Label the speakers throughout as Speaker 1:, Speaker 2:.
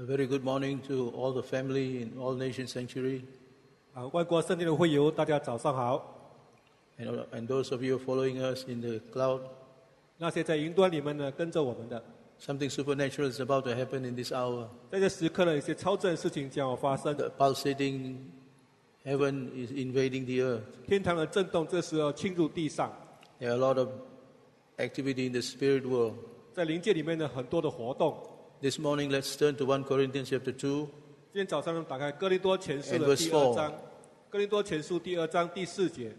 Speaker 1: A very good morning to all the family in All Nation Sanctuary.
Speaker 2: 万国圣殿的会友，大家早上好。
Speaker 1: And those of you following us in the cloud.
Speaker 2: 那些在云端里面呢，跟着我们的。
Speaker 1: Something supernatural is about to happen in this hour.
Speaker 2: 在这时刻呢，一些超自然事情将要发生。
Speaker 1: The pulsating heaven is invading the earth.
Speaker 2: 天堂的震动，这时候侵入地上。
Speaker 1: There are a lot of activity in the spirit world.
Speaker 2: 在灵界里面呢，很多的活动。
Speaker 1: This morning, let's turn to 1 Corinthians chapter 2.
Speaker 2: 今天早上打开哥林多前书的第2章。哥林多前书第2章第4节。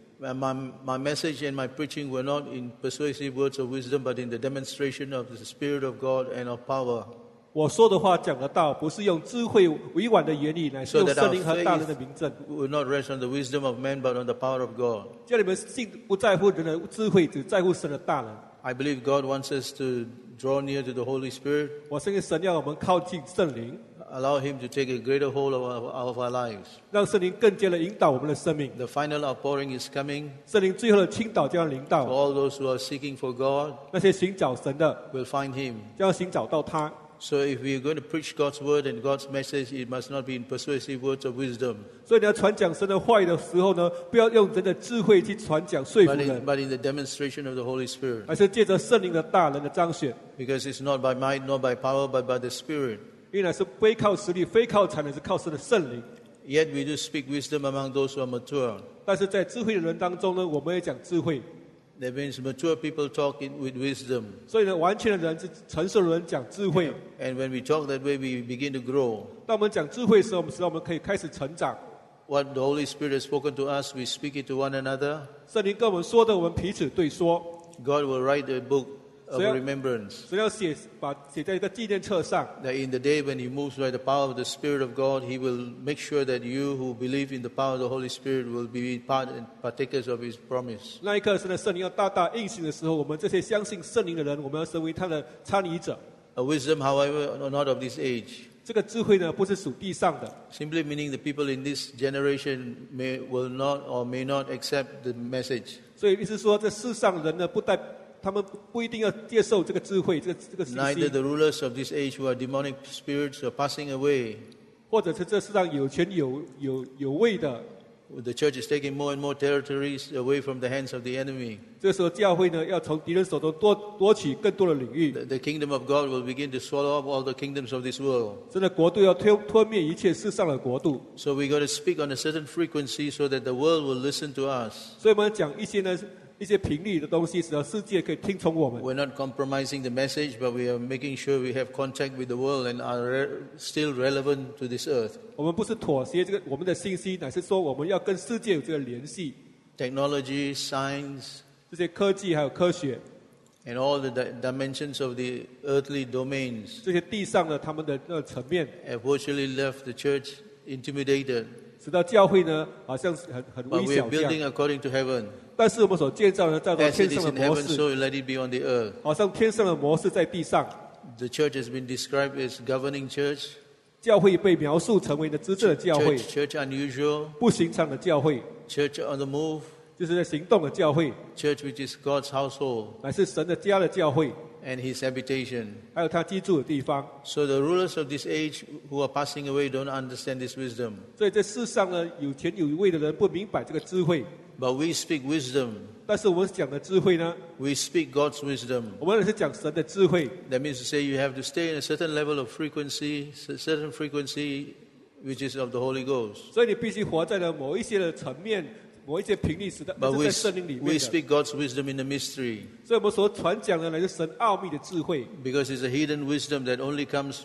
Speaker 1: My message and my preaching were not in persuasive words of wisdom, but in the demonstration of the Spirit of God and of power.
Speaker 2: 我说的话讲的道，不是用智慧委婉的言语，乃是用圣灵和大人的名证。
Speaker 1: Will not rest on the wisdom of man, but on the power of God.
Speaker 2: 叫你们信不在乎人的智慧，只在乎神的大能。
Speaker 1: I believe God wants us to draw near to the Holy Spirit.
Speaker 2: 我相信神要我们靠近圣灵。
Speaker 1: Allow Him to take a greater hold of our lives.
Speaker 2: 让圣灵更加的引导我们的生命。
Speaker 1: The final outpouring is coming.
Speaker 2: 圣灵最后的倾倒将要临到。
Speaker 1: All those who are seeking for God,
Speaker 2: 那些寻找神的
Speaker 1: will find Him.
Speaker 2: 将要寻找到他。
Speaker 1: So if we are going to preach God's word and God's message, it must not be in persuasive words of wisdom.
Speaker 2: 所以你要传讲神的话语的时候呢，不要用人的智慧去传讲说服人，
Speaker 1: but in the demonstration of the Holy Spirit.
Speaker 2: 而是借着圣灵的大能的彰显。
Speaker 1: Because it's not by might, nor by power, but by the Spirit.
Speaker 2: 因为是非靠实力，非靠才能，是靠神的圣灵。
Speaker 1: Yet we do speak wisdom among those who are mature.
Speaker 2: 但是在智慧的人当中呢，我们也讲智慧。
Speaker 1: That means mature people talk with wisdom.
Speaker 2: 所以呢，完全的人是成熟的人讲智慧。
Speaker 1: And when we talk that way, we begin to grow.
Speaker 2: 当我们讲智慧的时候，我们可以开始成长。
Speaker 1: What the Holy Spirit has spoken to us, we speak it to one another.
Speaker 2: 圣灵跟我们说的，我们彼此对说。
Speaker 1: God will write a book of remembrance.
Speaker 2: 神要写在一个纪念册上。
Speaker 1: That in the day when He moves by the power of the Spirit of God, He will make sure that you who believe in the power of the Holy Spirit will be partakers of His promise.
Speaker 2: 那一刻，神的圣灵要大大运行的时候，我们这些相信圣灵的人，我们要成为他的参与者。
Speaker 1: A wisdom, however, not of this age.
Speaker 2: 这个智慧呢，不是属地上的。
Speaker 1: Simply meaning the people in this generation will not or may not accept the message.
Speaker 2: 所以意思说，这世上人呢，他们不一定要接受这个智慧，这个信息。
Speaker 1: Neither the rulers of this age who are demonic spirits are passing away.
Speaker 2: 或者是这世上有权有位的。
Speaker 1: The church is taking more and more territories away from the hands of the enemy.
Speaker 2: 这时候教会呢，要从敌人手中夺取更多的领域。
Speaker 1: The kingdom of God will begin to swallow up all the kingdoms of this world.
Speaker 2: 神的国度要吞灭一切世上的国度。
Speaker 1: So we got to speak on a certain frequency so that the world will listen to us.
Speaker 2: 所以我们讲一些频率的东西，使得世界可以听从我们。
Speaker 1: We're not compromising the message, but we are making sure we have contact with the world and are still relevant to this earth.
Speaker 2: 我们不是妥协我们的信息，乃是说我们要跟世界有这个联系。
Speaker 1: Technology, science,
Speaker 2: 这些科技还有科学
Speaker 1: and all the dimensions of the earthly domains
Speaker 2: 这些地上的他们的那个层面
Speaker 1: have virtually left the church intimidated.
Speaker 2: 使到教会呢好像是很
Speaker 1: But
Speaker 2: 微
Speaker 1: we
Speaker 2: 小
Speaker 1: are
Speaker 2: 这样。
Speaker 1: building according to heaven.
Speaker 2: 但是我们所建造的照着
Speaker 1: As
Speaker 2: 天
Speaker 1: it
Speaker 2: 上
Speaker 1: is
Speaker 2: 的
Speaker 1: in
Speaker 2: 模
Speaker 1: heaven,
Speaker 2: 式，
Speaker 1: so let it be on the earth.
Speaker 2: 好像天上的模式在地上。
Speaker 1: The church has been described as governing church.
Speaker 2: 教会被描述成为的执政的教会，
Speaker 1: Church unusual.
Speaker 2: 不寻常的教会，
Speaker 1: Church on the move.
Speaker 2: 就是在行动的教会，
Speaker 1: Church which is God's household
Speaker 2: 乃是神的家的教会，
Speaker 1: and His habitation.
Speaker 2: 还有他居住的地方。
Speaker 1: So the rulers of this age who are passing away don't understand this wisdom.
Speaker 2: 所以在世上呢，有权有位的人不明白这个智慧，
Speaker 1: But we speak wisdom.
Speaker 2: 但是我们讲的智慧呢，
Speaker 1: We speak God's wisdom.
Speaker 2: 我们也是讲神的智慧。
Speaker 1: That means to say you have to stay in a certain level of frequency, certain frequency which is of the Holy Ghost.
Speaker 2: 所以你必须活在了某一些的层面，某一些频率，使得
Speaker 1: But
Speaker 2: 是在圣灵里
Speaker 1: we
Speaker 2: 面的。
Speaker 1: speak God's wisdom in the mystery.
Speaker 2: 所以我们所传讲的乃是神奥秘的智慧，
Speaker 1: Because it's a hidden wisdom that only comes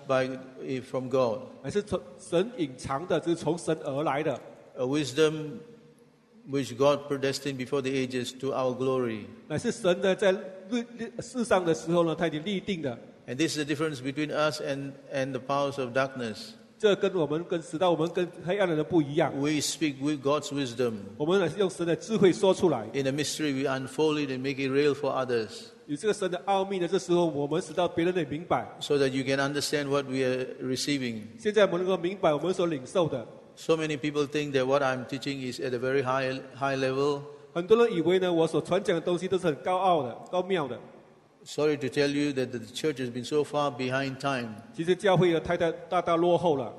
Speaker 1: from God.
Speaker 2: 乃是从神隐藏的，就是从神而来的。
Speaker 1: A wisdom which God predestined before the ages to our glory.
Speaker 2: 乃是神的在世上的时候呢，他已经立定的。
Speaker 1: And this is the difference between us and the powers of darkness.
Speaker 2: 这跟使到我们跟黑暗的人不一样。
Speaker 1: We speak with God's wisdom.
Speaker 2: 我们乃是用神的智慧说出来。
Speaker 1: In a mystery, we unfold it and make it real for others.
Speaker 2: 有这个神的奥秘呢，这时候我们使到别人也明白。
Speaker 1: So that you can understand what we are receiving.
Speaker 2: 现在我们能够明白我们所领受的。
Speaker 1: So many people think that what I'm teaching is at a very high level.
Speaker 2: 很多人以为呢，我所传讲的东西都是很高傲的、高妙的。
Speaker 1: Sorry to tell you that the church has been so far behind time.
Speaker 2: 其实教会太大落后了。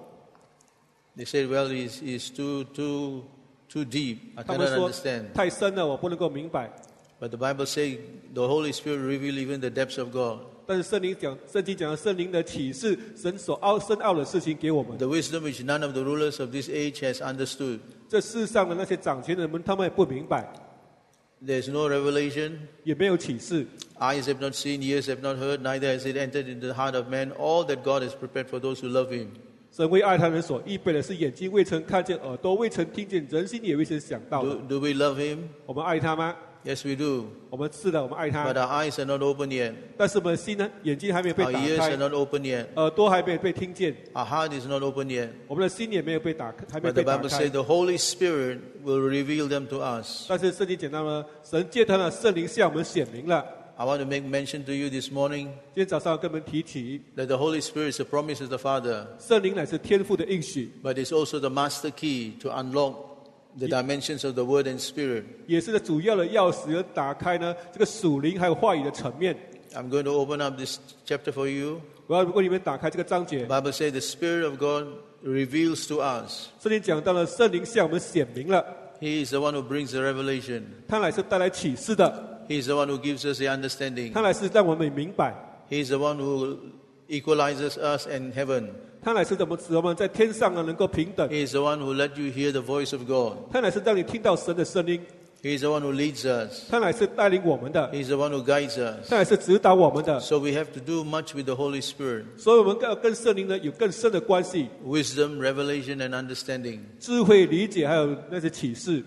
Speaker 1: They said, "Well, he's too deep. I
Speaker 2: 他们
Speaker 1: cannot
Speaker 2: 说
Speaker 1: understand."
Speaker 2: 太深了，我不能够明白。
Speaker 1: But the Bible says the Holy Spirit reveals even the depths of God.
Speaker 2: 但是圣经讲圣灵的启示，神所深奥的事情给我们。
Speaker 1: The wisdom which none of the rulers of this age has understood.
Speaker 2: 这世上的那些掌权的人们，他们也不明白。
Speaker 1: There's no revelation.
Speaker 2: 也没有启示。
Speaker 1: Eyes have not seen, ears have not heard, neither has it entered into the heart of man. All that God has prepared for those who love Him.
Speaker 2: 神为爱他人所预备的是眼睛未曾看见，耳朵未曾听见，人心也未曾想到的。
Speaker 1: Do we love Him?
Speaker 2: 我们爱他吗？
Speaker 1: Yes, we do.
Speaker 2: 我们是的，我们爱他。
Speaker 1: But our eyes are not open yet.
Speaker 2: 但是我们的心呢，眼睛还没有被
Speaker 1: Our
Speaker 2: 打
Speaker 1: ears
Speaker 2: 开
Speaker 1: are，not open yet.
Speaker 2: 耳朵还没有被听见，
Speaker 1: Our heart is not open yet.
Speaker 2: 我们的心也没有被打开，还没有
Speaker 1: But the
Speaker 2: 被打
Speaker 1: Bible
Speaker 2: 开
Speaker 1: says。the Holy Spirit will reveal them to us.
Speaker 2: 但是圣经讲到呢，神借他的圣灵向我们显明了。
Speaker 1: I want to make mention to you this morning
Speaker 2: 今天早上跟我们提起，
Speaker 1: that the Holy Spirit is a promise of the Father,
Speaker 2: 圣灵乃是天父的应许，
Speaker 1: but it's also the master key to unlock the dimensions of the Word and Spirit.
Speaker 2: 也是主要的钥匙，打开呢这个属灵还有话语的层面。
Speaker 1: I'm going to open up this chapter for you.
Speaker 2: 我要为你们打开这个章节。
Speaker 1: The Bible says the Spirit of God reveals to us.
Speaker 2: 圣经讲到了圣灵向我们显明了，
Speaker 1: He is the one who brings the revelation.
Speaker 2: 他乃是带来启示的，
Speaker 1: He is the one who gives us the understanding.
Speaker 2: 他乃是让我们明白，
Speaker 1: He is the one who equalizes us in heaven.
Speaker 2: 他乃是怎么使我们在天上呢能够平等，
Speaker 1: He is the one who let you hear the voice of God.
Speaker 2: 他乃是让你听到神的声音，
Speaker 1: He is the one who leads us.
Speaker 2: 他乃是带领我们的，
Speaker 1: He is the one who guides us.
Speaker 2: 他乃是指导我们的。
Speaker 1: So we have to do much with the Holy Spirit.
Speaker 2: 所以我们要跟圣灵呢有更深的关系，
Speaker 1: Wisdom, revelation, and understanding.
Speaker 2: 智慧、理解，还有那些启示。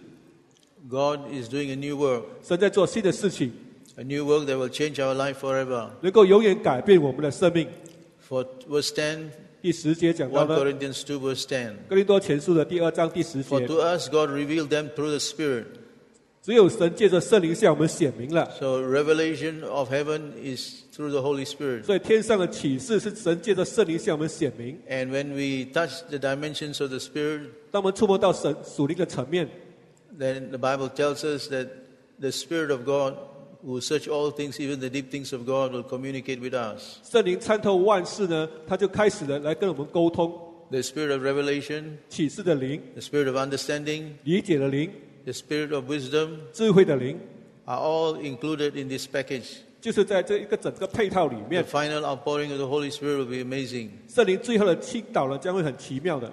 Speaker 1: God is doing a new work.
Speaker 2: 神在做新的事情，
Speaker 1: A new work that will change our life forever.
Speaker 2: 能够永远改变我们的生命。
Speaker 1: For verse 10,
Speaker 2: 第10节讲到
Speaker 1: 1
Speaker 2: 呢，
Speaker 1: Corinthians 2 verse 10.
Speaker 2: 哥林多前书的第2章第10
Speaker 1: For
Speaker 2: 节，
Speaker 1: to us God revealed them through the Spirit.
Speaker 2: 只有神借着圣灵向我们显明了。
Speaker 1: So revelation of heaven is through the Holy Spirit.
Speaker 2: 所以天上的启示是神借着圣灵向我们显明。
Speaker 1: And when we touch the dimensions of the Spirit,
Speaker 2: 当我们触摸到神属灵的层面，
Speaker 1: then the Bible tells us that the Spirit of God who search all things, even the deep things of God, will communicate with us.
Speaker 2: 圣灵参透万事呢，他就开始了来跟我们沟通。
Speaker 1: The Spirit of revelation,
Speaker 2: 启示的灵、
Speaker 1: the Spirit of understanding,
Speaker 2: 理解的灵、
Speaker 1: the Spirit of wisdom
Speaker 2: 智慧的灵，
Speaker 1: are all included in this package.
Speaker 2: 就是在这一个整个配套里
Speaker 1: The
Speaker 2: 面，
Speaker 1: final outpouring of the Holy Spirit will be amazing.
Speaker 2: 圣灵最后的倾倒呢，将会很奇妙的。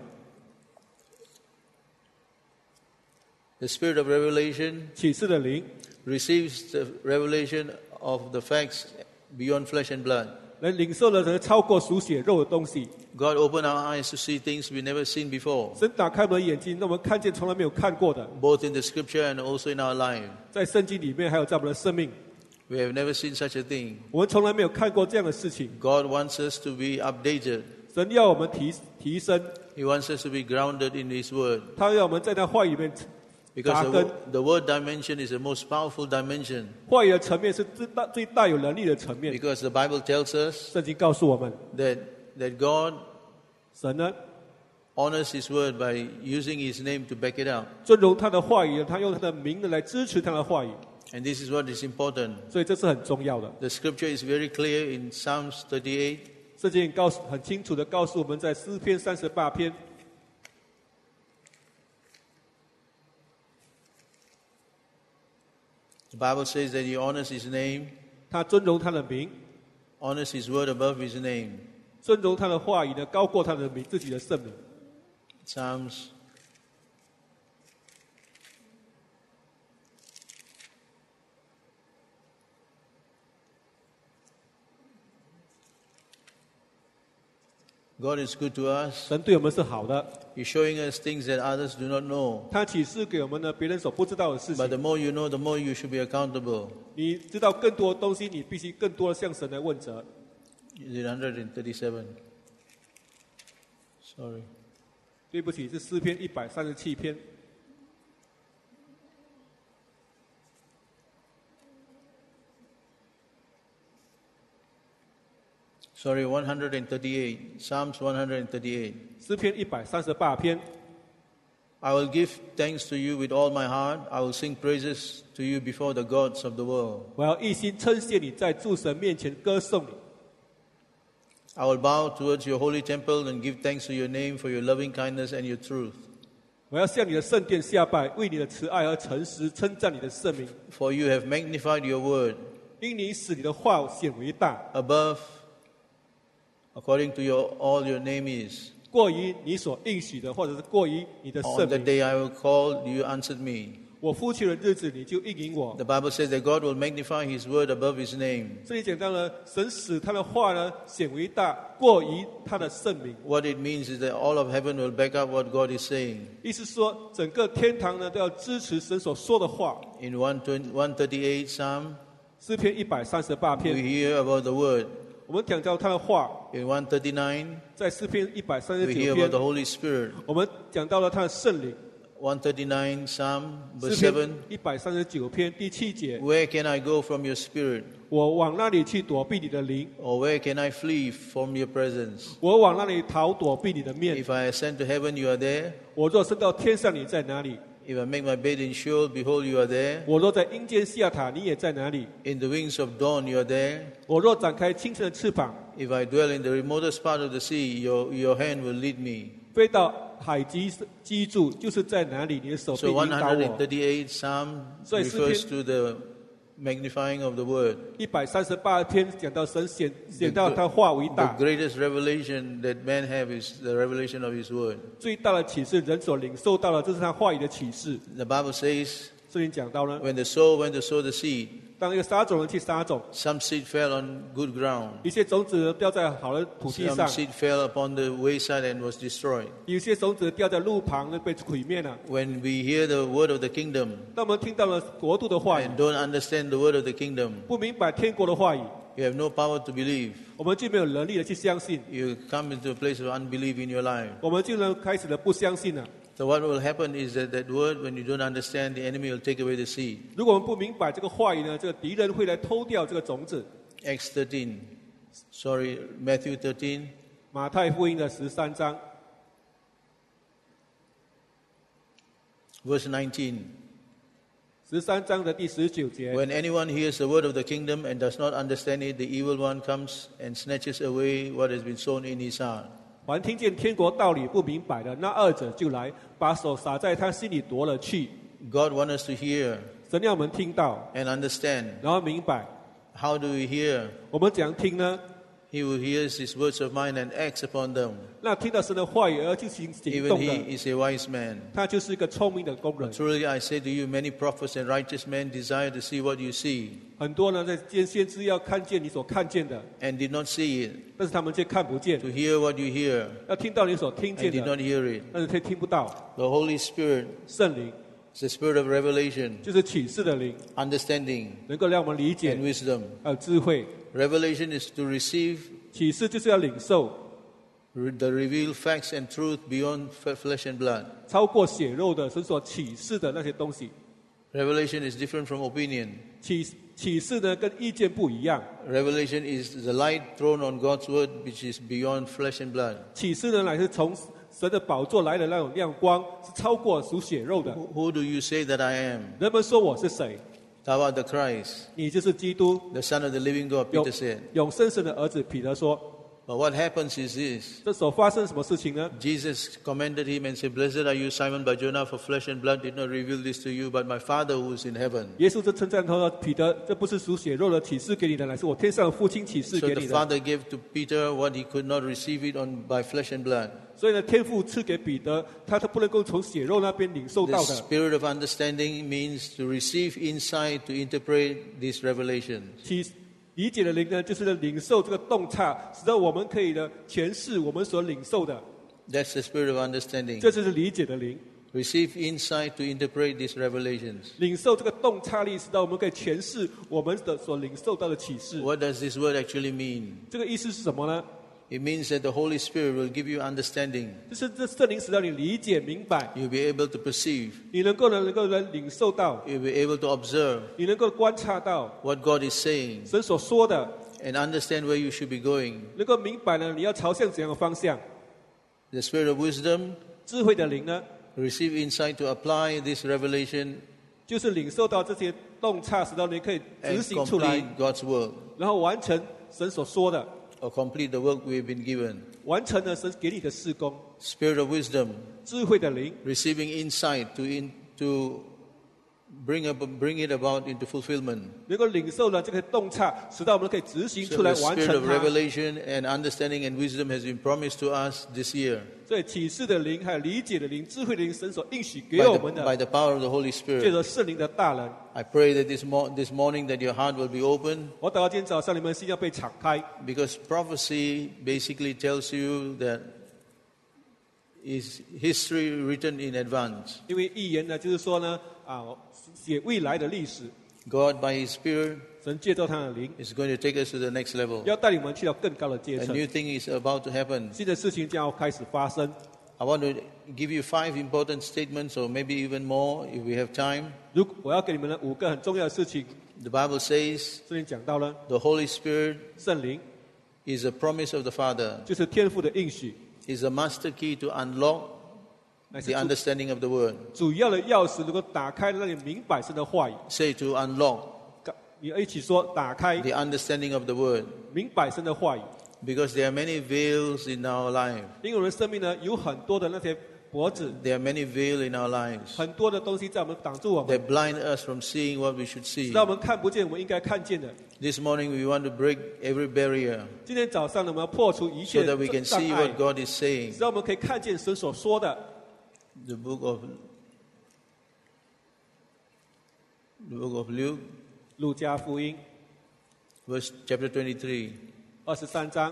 Speaker 1: The Spirit of revelation
Speaker 2: 启示的灵
Speaker 1: receives the revelation of the facts beyond flesh and blood.
Speaker 2: 能领受了超过属血肉的东西。
Speaker 1: God opened our eyes to see things we never seen before,
Speaker 2: 神打开我们的眼睛，让我们看见从来没有看过的，
Speaker 1: both in the Scripture and also in our life.
Speaker 2: 在圣经里面，还有在我们的生命，
Speaker 1: We have never seen such a thing.
Speaker 2: 我们从来没有看过这样的事情。
Speaker 1: God wants us to be updated.
Speaker 2: 神要我们提升，
Speaker 1: He wants us to be grounded in His Word.
Speaker 2: 他要我们在那话语里面
Speaker 1: Because the word dimension is the most powerful dimension.
Speaker 2: 话语的层面是最大有能力的层面。
Speaker 1: Because the Bible tells us
Speaker 2: 圣经告诉我们，
Speaker 1: that God
Speaker 2: 神呢
Speaker 1: honors His Word by using His name to back it up.
Speaker 2: 尊荣他的话语，他用他的名来支持他的话语，
Speaker 1: And this is what is important.
Speaker 2: 所以这是很重要的。
Speaker 1: The Scripture is very clear in Psalms 38.
Speaker 2: 圣经很清楚的告诉我们，在诗篇38篇，
Speaker 1: The Bible says that He honors His name,
Speaker 2: 他尊荣他的名，
Speaker 1: honors His Word above His name.
Speaker 2: 尊荣他的话语呢，高过他的名，自己的圣名。
Speaker 1: Psalms ，God is good to us.
Speaker 2: 神对我们是好的，
Speaker 1: He's showing us things that others do not know.
Speaker 2: 他启示给我们呢别人所不知道的事
Speaker 1: But
Speaker 2: 情。
Speaker 1: the more you know, the more you should be accountable.
Speaker 2: 你知道更多的东西，你必须更多的向神来问责。
Speaker 1: Is it 137? Sorry.
Speaker 2: 对不起，是诗篇137篇。
Speaker 1: Sorry, 138. Psalms 138.
Speaker 2: 诗篇138篇，
Speaker 1: I will give thanks to you with all my heart. I will sing praises to you before the gods of the world.
Speaker 2: 我要一心称谢你，在诸神面前歌颂你。
Speaker 1: I will bow towards your holy temple and give thanks to your name for your loving kindness and your truth.
Speaker 2: 我要向你的圣殿下拜，为你的慈爱和诚实称赞你的圣名。
Speaker 1: For you have magnified your word
Speaker 2: 因你使你的话显为大，
Speaker 1: above, according to all your name is.
Speaker 2: 过于你所应许的，或者是过于你的
Speaker 1: On
Speaker 2: 圣
Speaker 1: the
Speaker 2: 名。
Speaker 1: day I will call, you answered me.
Speaker 2: 我呼求的日子，你就应允我。
Speaker 1: The Bible says that God will magnify His word above His name.
Speaker 2: 这里讲到了，神使他的话呢显为大，过于他的圣名。
Speaker 1: What it means is that all of heaven will back up what God is saying.
Speaker 2: 意思说，整个天堂呢都要支持神所说的话。
Speaker 1: In 138 Psalm,
Speaker 2: 诗篇138
Speaker 1: we
Speaker 2: 篇，
Speaker 1: hear about the word.
Speaker 2: 我们讲到他的话。
Speaker 1: In 139,
Speaker 2: 在诗篇
Speaker 1: we
Speaker 2: 139
Speaker 1: hear about
Speaker 2: 篇
Speaker 1: the，Holy Spirit.
Speaker 2: 我们讲到了他的圣灵。
Speaker 1: 139 Psalm,
Speaker 2: 诗
Speaker 1: verse
Speaker 2: 篇
Speaker 1: 7.
Speaker 2: 139篇第7节，
Speaker 1: Where can I go from your spirit?
Speaker 2: 我往那里去躲避你的灵，
Speaker 1: Or where can I flee from your presence?
Speaker 2: 我往那里逃躲避你的面。
Speaker 1: If I ascend to heaven, you are there.
Speaker 2: 我若升到天上，你在哪里？
Speaker 1: If I make my bed in Sheol, behold, you are there.
Speaker 2: 我若在阴间下榻，你也在哪里？
Speaker 1: In the wings of dawn, you are there.
Speaker 2: 我若展开清晨的翅膀，
Speaker 1: If I dwell in the remotest part of the sea, your hand will lead me.
Speaker 2: 飞到海基住，就是在哪里，你的手必
Speaker 1: So
Speaker 2: 引导我。
Speaker 1: 138 Psalm
Speaker 2: 所以诗篇
Speaker 1: refers to the magnifying of the word.
Speaker 2: 138篇讲到神显到他话为
Speaker 1: The
Speaker 2: 大，
Speaker 1: greatest revelation that man have is the revelation of his word.
Speaker 2: 最大的启示，人所领受到的，这是他话语的启示。
Speaker 1: The Bible says,
Speaker 2: 圣经讲到呢，
Speaker 1: when the sower went to sow the seed,
Speaker 2: 当一个撒种人去撒种，
Speaker 1: some seed fell on good ground.
Speaker 2: 一些种子掉在好的土地
Speaker 1: Some
Speaker 2: 上，
Speaker 1: seed fell upon the wayside and was destroyed.
Speaker 2: 有些种子掉在路旁被毁灭了。
Speaker 1: When we hear the word of the kingdom
Speaker 2: 当我们听到了国度的话语，
Speaker 1: and don't understand the word of the kingdom,
Speaker 2: 不明白天国的话语，
Speaker 1: you have no power to believe.
Speaker 2: 我们就没有能力的去相信，
Speaker 1: You come into a place of unbelief in your life.
Speaker 2: 我们就能开始的不相信了。
Speaker 1: So what will happen is that word, when you don't understand, the enemy will take away the seed.
Speaker 2: 如果我们不明白这个话语呢，这个敌人会来偷掉这个种子。
Speaker 1: Matthew 13,
Speaker 2: 马太福音的13章
Speaker 1: verse 19.
Speaker 2: 13章的第19节。
Speaker 1: When anyone hears the word of the kingdom and does not understand it, the evil one comes and snatches away what has been sown in his heart.
Speaker 2: 凡听见天国道理不明白的，那恶者就来，把手撒在他心里夺了去。
Speaker 1: God wants us to hear
Speaker 2: 神让我们听到，
Speaker 1: and understand.
Speaker 2: 然后明白。
Speaker 1: How do we hear?
Speaker 2: 我们怎样听呢？
Speaker 1: He who hears his words of mine and acts upon them,
Speaker 2: 那听到神的话语而去行
Speaker 1: even
Speaker 2: 动
Speaker 1: he
Speaker 2: 的，
Speaker 1: is a wise man.
Speaker 2: 他就是一个聪明的工人。
Speaker 1: Truly I say to you, many prophets and righteous men desire to see what you see
Speaker 2: 很多人在见先知要看见你所看见的，
Speaker 1: and did not see it,
Speaker 2: 但是他们却看不见；
Speaker 1: to hear what you hear
Speaker 2: 要听到你所听
Speaker 1: and
Speaker 2: 见
Speaker 1: did
Speaker 2: 的，
Speaker 1: not hear it.
Speaker 2: 但是却听不到。
Speaker 1: The Holy Spirit
Speaker 2: 圣灵
Speaker 1: is the spirit of revelation,
Speaker 2: 就是启示的灵，
Speaker 1: understanding,
Speaker 2: 能够让我们理解
Speaker 1: and wisdom.
Speaker 2: 还有智慧。
Speaker 1: Revelation is to receive
Speaker 2: 启示就是要领受，
Speaker 1: the revealed facts and truth beyond flesh and blood.
Speaker 2: 超过血肉的神所启示的那些东西。
Speaker 1: Revelation is different from opinion.
Speaker 2: 启示呢跟意见不一样，
Speaker 1: Revelation is the light thrown on God's word, which is beyond flesh and blood.
Speaker 2: 启示呢乃是从神的宝座来的那种亮光，是超过属血肉的。
Speaker 1: Who do you say that I am?
Speaker 2: 人们说我是谁？
Speaker 1: Thou art the Christ,
Speaker 2: 你就是基督，
Speaker 1: the Son of the living God,
Speaker 2: 永
Speaker 1: Peter said.
Speaker 2: 永生神的儿子。彼得说，
Speaker 1: But what happens is this.
Speaker 2: 这所发生什么事情呢？
Speaker 1: Jesus commended him and said, Blessed are you, Simon Bar-Jonah, for flesh and blood did not reveal this to you, but my Father who is in heaven.
Speaker 2: 耶稣就称赞他说：“彼得，这不是属血肉的启示给你的，乃是我天上的父亲启示
Speaker 1: So
Speaker 2: 给
Speaker 1: the
Speaker 2: 你的。
Speaker 1: Father gave to Peter what he could not receive it by flesh and blood. ”
Speaker 2: 所以呢，天父赐给彼得，他不能够从血肉那边领受
Speaker 1: The
Speaker 2: 到的。
Speaker 1: spirit of understanding means to receive insight to interpret these revelations.
Speaker 2: 理解的灵呢，就是领受这个洞察，使得我们可以呢诠释我们所领受的，
Speaker 1: That's the spirit of understanding.
Speaker 2: 这就是理解的灵。
Speaker 1: Receive insight to interpret these revelations.
Speaker 2: 领受这个洞察力，使得我们可以诠释我们的所领受到的启示。
Speaker 1: What does this word actually mean?
Speaker 2: 这个意思是什么呢？
Speaker 1: It means that the Holy Spirit will give you understanding.
Speaker 2: 就是这圣灵使到你理解明白，
Speaker 1: You'll be able to perceive.
Speaker 2: 你能够领受到，
Speaker 1: You'll be able to observe
Speaker 2: 你能够观察到
Speaker 1: what God is saying
Speaker 2: 神所说的，
Speaker 1: and understand where you should be going.
Speaker 2: 能够明白呢你要朝向怎样的方向。
Speaker 1: The spirit of wisdom
Speaker 2: 智慧的灵呢，
Speaker 1: receive insight to apply this revelation
Speaker 2: 就是领受到这些洞察，使到你可以执
Speaker 1: and
Speaker 2: 行出来，
Speaker 1: complete God's work,
Speaker 2: 然后完成神所说的，
Speaker 1: or complete the work we've been given.
Speaker 2: 完成了神给你的事工。
Speaker 1: Spirit of wisdom,
Speaker 2: 智慧的灵，
Speaker 1: receiving insight to bring it about into fulfillment.
Speaker 2: 能够领受了这个洞察，使到我们可以执行
Speaker 1: So
Speaker 2: 出来
Speaker 1: the
Speaker 2: 完
Speaker 1: spirit
Speaker 2: 成
Speaker 1: of
Speaker 2: 它。
Speaker 1: revelation and understanding and wisdom has been promised to us this year
Speaker 2: 所以启示的灵，还有理解的灵、智慧的灵，神所应许给
Speaker 1: by
Speaker 2: 我
Speaker 1: the,
Speaker 2: 们
Speaker 1: by
Speaker 2: 的，
Speaker 1: the power of the Holy
Speaker 2: 借
Speaker 1: Spirit.
Speaker 2: 着圣灵的大能。
Speaker 1: I pray that this morning that your heart will be open,
Speaker 2: 我祷告今天早上你们心要被敞开，
Speaker 1: because prophecy basically tells you that is history written in advance.
Speaker 2: 因为预言呢，就是说呢，写未来的历史，
Speaker 1: God by His Spirit
Speaker 2: 神借着他的灵，
Speaker 1: is going to take us to the next level.
Speaker 2: 要带领我们去到更高的阶
Speaker 1: A
Speaker 2: 层。
Speaker 1: new thing is about to happen.
Speaker 2: 新的事情将要开始发生。
Speaker 1: I want to give you 5 important statements, or maybe even more if we have time.
Speaker 2: 如果我要给你们的5个很重要的事情，
Speaker 1: The Bible says
Speaker 2: 这里讲到了
Speaker 1: the Holy Spirit
Speaker 2: 圣灵
Speaker 1: is a promise of the Father,
Speaker 2: 就是天父的应许，
Speaker 1: is a master key to unlock
Speaker 2: 乃是
Speaker 1: the understanding of the Word.
Speaker 2: 主要的钥匙，能够打开让你明白神的话语。
Speaker 1: Say to unlock
Speaker 2: 你要一起说，打开
Speaker 1: the understanding of the Word.
Speaker 2: 明白神的话语。
Speaker 1: Because there are many veils in our life.
Speaker 2: 因为我们生命呢，有很多的那些脖子，
Speaker 1: There are many veils in our lives
Speaker 2: 很多的东西在我们挡住我们，
Speaker 1: that blind us from seeing what we should
Speaker 2: 使
Speaker 1: see.
Speaker 2: 到我们看不见我们应该看见的。
Speaker 1: This morning we want to break every barrier
Speaker 2: 今天早上呢，我们要破除一
Speaker 1: so
Speaker 2: 切
Speaker 1: that we
Speaker 2: 的
Speaker 1: can
Speaker 2: 障
Speaker 1: see
Speaker 2: 碍
Speaker 1: what，God is saying.
Speaker 2: 使到我们可以看见神所说的。
Speaker 1: The book of Luke,
Speaker 2: 路加福音
Speaker 1: chapter 23.
Speaker 2: 23章，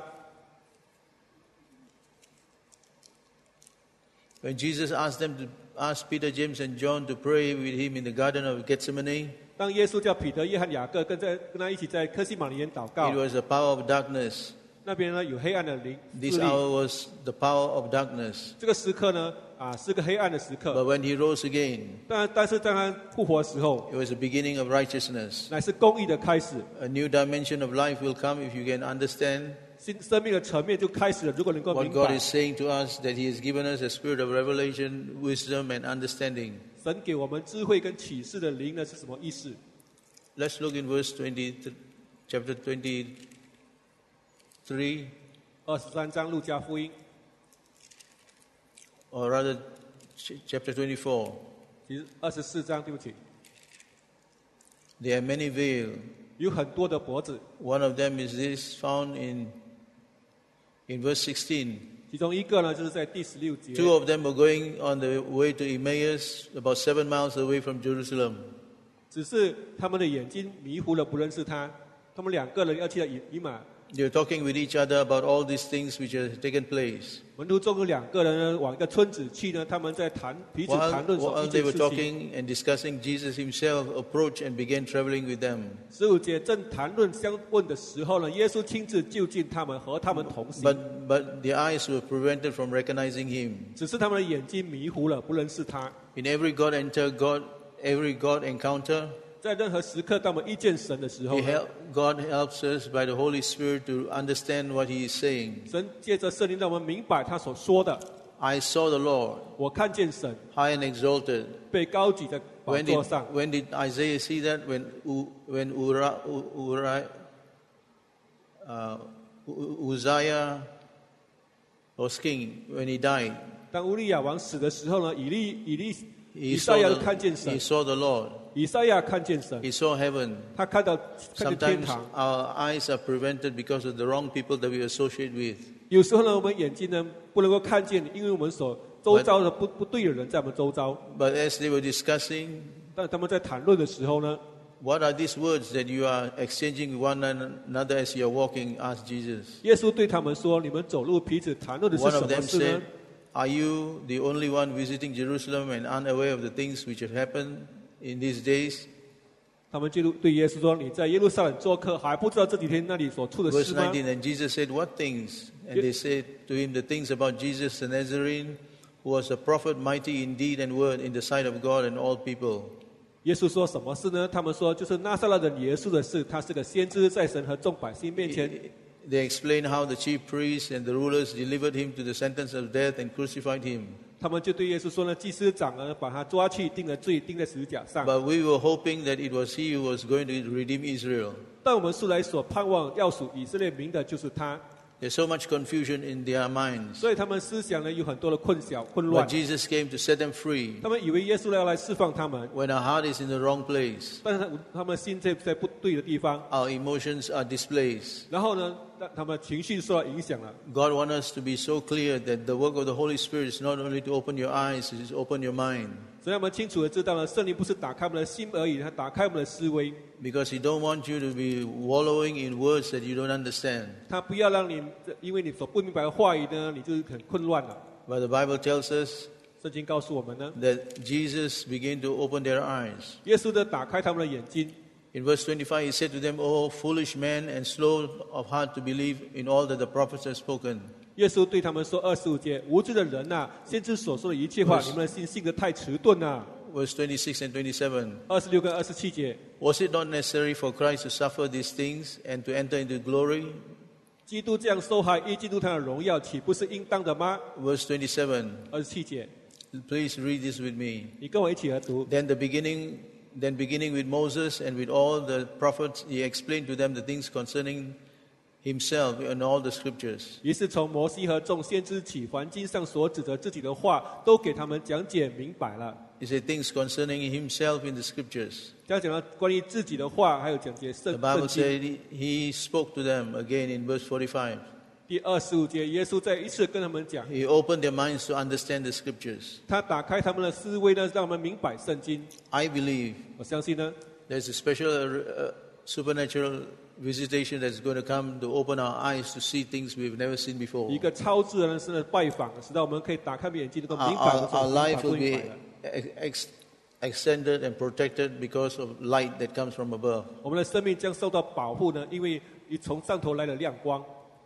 Speaker 1: When Jesus asked Peter, James, and John to pray with him in the Garden of Gethsemane,
Speaker 2: 当耶稣叫彼得、约翰、雅各跟他一起在客西马尼园祷告
Speaker 1: it，was the power of darkness.
Speaker 2: 那边呢有黑暗的灵
Speaker 1: This
Speaker 2: 势力。
Speaker 1: hour was the power of darkness.
Speaker 2: 这个时刻呢，是个黑暗的时
Speaker 1: But
Speaker 2: 刻。
Speaker 1: when he rose again,
Speaker 2: 但是在他复活的时候，
Speaker 1: it was the beginning of righteousness.
Speaker 2: 乃是公义的开始，
Speaker 1: A new dimension of life will come if you can understand
Speaker 2: 新生命的层面就开始了。如果能够
Speaker 1: what
Speaker 2: 明
Speaker 1: God
Speaker 2: 白
Speaker 1: is saying to us, that He has given us a spirit of revelation, wisdom, and understanding.
Speaker 2: 神给我们智慧跟启示的灵呢是什么意思？
Speaker 1: Let's look in verse 20, chapter 23.
Speaker 2: 23章路加福音，
Speaker 1: Or rather, chapter 24.
Speaker 2: 其实24章，对不起，
Speaker 1: There are many veils.
Speaker 2: 有很多的脖子，
Speaker 1: One of them is this, found in verse 16.
Speaker 2: 其中一个呢就是在第16节，
Speaker 1: Two of them were going on the way to Emmaus, about 7 miles away from Jerusalem.
Speaker 2: 只是他们的眼睛迷糊了，不认识他。他们2个人要去到以马，
Speaker 1: They were talking with each other about all these things which have taken place.
Speaker 2: 门徒中有2个人呢往一个村子去呢，他们在彼此谈论所
Speaker 1: While
Speaker 2: 一
Speaker 1: they
Speaker 2: 件
Speaker 1: were
Speaker 2: 事情。
Speaker 1: talking and discussing, Jesus himself approached and began traveling with them.
Speaker 2: 15节正谈论相问的时候呢，耶稣亲自就近他们，和他们同行。
Speaker 1: But their eyes were prevented from recognizing him.
Speaker 2: 只是他们的眼睛迷糊了，不认识他。
Speaker 1: In every God encounter,
Speaker 2: 在任何时刻，当我们遇见神的时候呢，
Speaker 1: God helps us by the Holy Spirit to understand what He is saying.
Speaker 2: 神借着聖靈讓我們明白他所說的。
Speaker 1: I saw the Lord
Speaker 2: 我看見神
Speaker 1: high and exalted.
Speaker 2: 被高舉在寶
Speaker 1: When
Speaker 2: 座上。
Speaker 1: did Isaiah see that? When Uzziah was king, when he died,
Speaker 2: 當烏利亞王死的時候呢，以
Speaker 1: he
Speaker 2: 賽亞
Speaker 1: saw
Speaker 2: 就看見神
Speaker 1: the Lord.
Speaker 2: 以賽亞看見神，
Speaker 1: He saw heaven.
Speaker 2: 他看見天
Speaker 1: Sometimes
Speaker 2: 堂。
Speaker 1: our eyes are prevented because of the wrong people that we associate with.
Speaker 2: 有時候呢，我們眼睛呢不能夠看見，因為我們所周遭的不對的人在我們周遭。
Speaker 1: But as they were discussing,
Speaker 2: 但他們在談論的時候呢，
Speaker 1: what are these words that you are exchanging with one another as you are walking? Asked Jesus.
Speaker 2: 耶穌對他們說：你們走路彼此談論的是
Speaker 1: One
Speaker 2: 什
Speaker 1: of
Speaker 2: 麼
Speaker 1: them
Speaker 2: 事呢
Speaker 1: said,？Are you the only one visiting Jerusalem and unaware of the things which have happened in these days?
Speaker 2: 他們就對耶穌說：你在耶路撒冷做客，還不知道這幾天那裡所出的
Speaker 1: Verse
Speaker 2: 事嗎？
Speaker 1: 19, and Jesus said, what things? And they said to him the things about Jesus the Nazarene, who was a prophet mighty in deed and word in the sight of God and all people.
Speaker 2: 耶稣说什么事呢？他们说就是拿撒勒人耶稣的事，他是个先知，在神和众百姓面前
Speaker 1: they explain how the chief priests and the rulers delivered him to the sentence of death and crucified him.
Speaker 2: 他们就对耶稣说呢，祭司长呢把他抓去定了罪，钉在十字架上。
Speaker 1: But we were hoping that it was he who was going to redeem Israel.
Speaker 2: 但我们素来所盼望要属以色列民的就是他，
Speaker 1: There's so much confusion in their minds.
Speaker 2: 所以他们思想呢有很多的混
Speaker 1: But
Speaker 2: 乱。
Speaker 1: Jesus came to set them free
Speaker 2: 他们以为耶稣要来释放他们，
Speaker 1: when our heart is in the wrong place.
Speaker 2: 但是他们心在不对的地方，
Speaker 1: Our emotions are displaced.
Speaker 2: 然后呢，让他们情绪受到影响了。
Speaker 1: God wants us to be so clear that the work of the Holy Spirit is not only to open your eyes, it is to open your mind.
Speaker 2: 所以我们清楚的知道呢，圣灵不是打开我们的心而已，它打开我们的思维。
Speaker 1: Because He don't want you to be wallowing in words that you don't understand.
Speaker 2: 他不要让你因为你所不明白的话语呢，你就很混乱了。
Speaker 1: But the Bible tells us
Speaker 2: 圣经告诉我们呢，
Speaker 1: that Jesus began to open their eyes.
Speaker 2: 耶稣的打开他们的眼睛。
Speaker 1: In verse 25, He said to them, "O foolish men and slow of heart to believe in all that the prophets have spoken."
Speaker 2: 耶稣对他们说：“25节，无知的人呐、先知所说的一切话，你们的心信得太迟钝了。”
Speaker 1: Verse 26 and 27.
Speaker 2: 26跟27节，
Speaker 1: Was it not necessary for Christ to suffer these things and to enter into glory?
Speaker 2: 基督这样受害，亦基督他的荣耀，岂不是应当的吗？
Speaker 1: Verse 27.
Speaker 2: 27节，
Speaker 1: Please read this with me.
Speaker 2: 你跟我一起来读。
Speaker 1: Then beginning with Moses and with all the prophets, He explained to them the things concerning Himself in all the scriptures.
Speaker 2: 于是从摩西和众先知起，凡经上所指着自己的话，都给他们讲解明白了。
Speaker 1: He said things concerning Himself in the scriptures.
Speaker 2: 这样讲到关于自己的话，还有讲解
Speaker 1: The
Speaker 2: 圣
Speaker 1: Bible
Speaker 2: 经。
Speaker 1: said He spoke to them again in verse 45.
Speaker 2: 第25节，耶稣再一次跟他们讲，
Speaker 1: He opened their minds to understand the scriptures.
Speaker 2: 他打开他们的思维呢，让我们明白圣经。
Speaker 1: I believe
Speaker 2: 我相信呢，
Speaker 1: there's a special supernatural visitation that's going to come to open our eyes to see things we've never seen before.
Speaker 2: 一个超自然的拜访，使到我们可以打开眼睛，能够
Speaker 1: Our,
Speaker 2: 明白
Speaker 1: our,
Speaker 2: 我
Speaker 1: our
Speaker 2: 所
Speaker 1: life
Speaker 2: 不
Speaker 1: will
Speaker 2: 明
Speaker 1: be
Speaker 2: 白的。
Speaker 1: extended and protected because of light that comes from above.
Speaker 2: 我们的生命将受到保护呢，因为从上头来的亮光，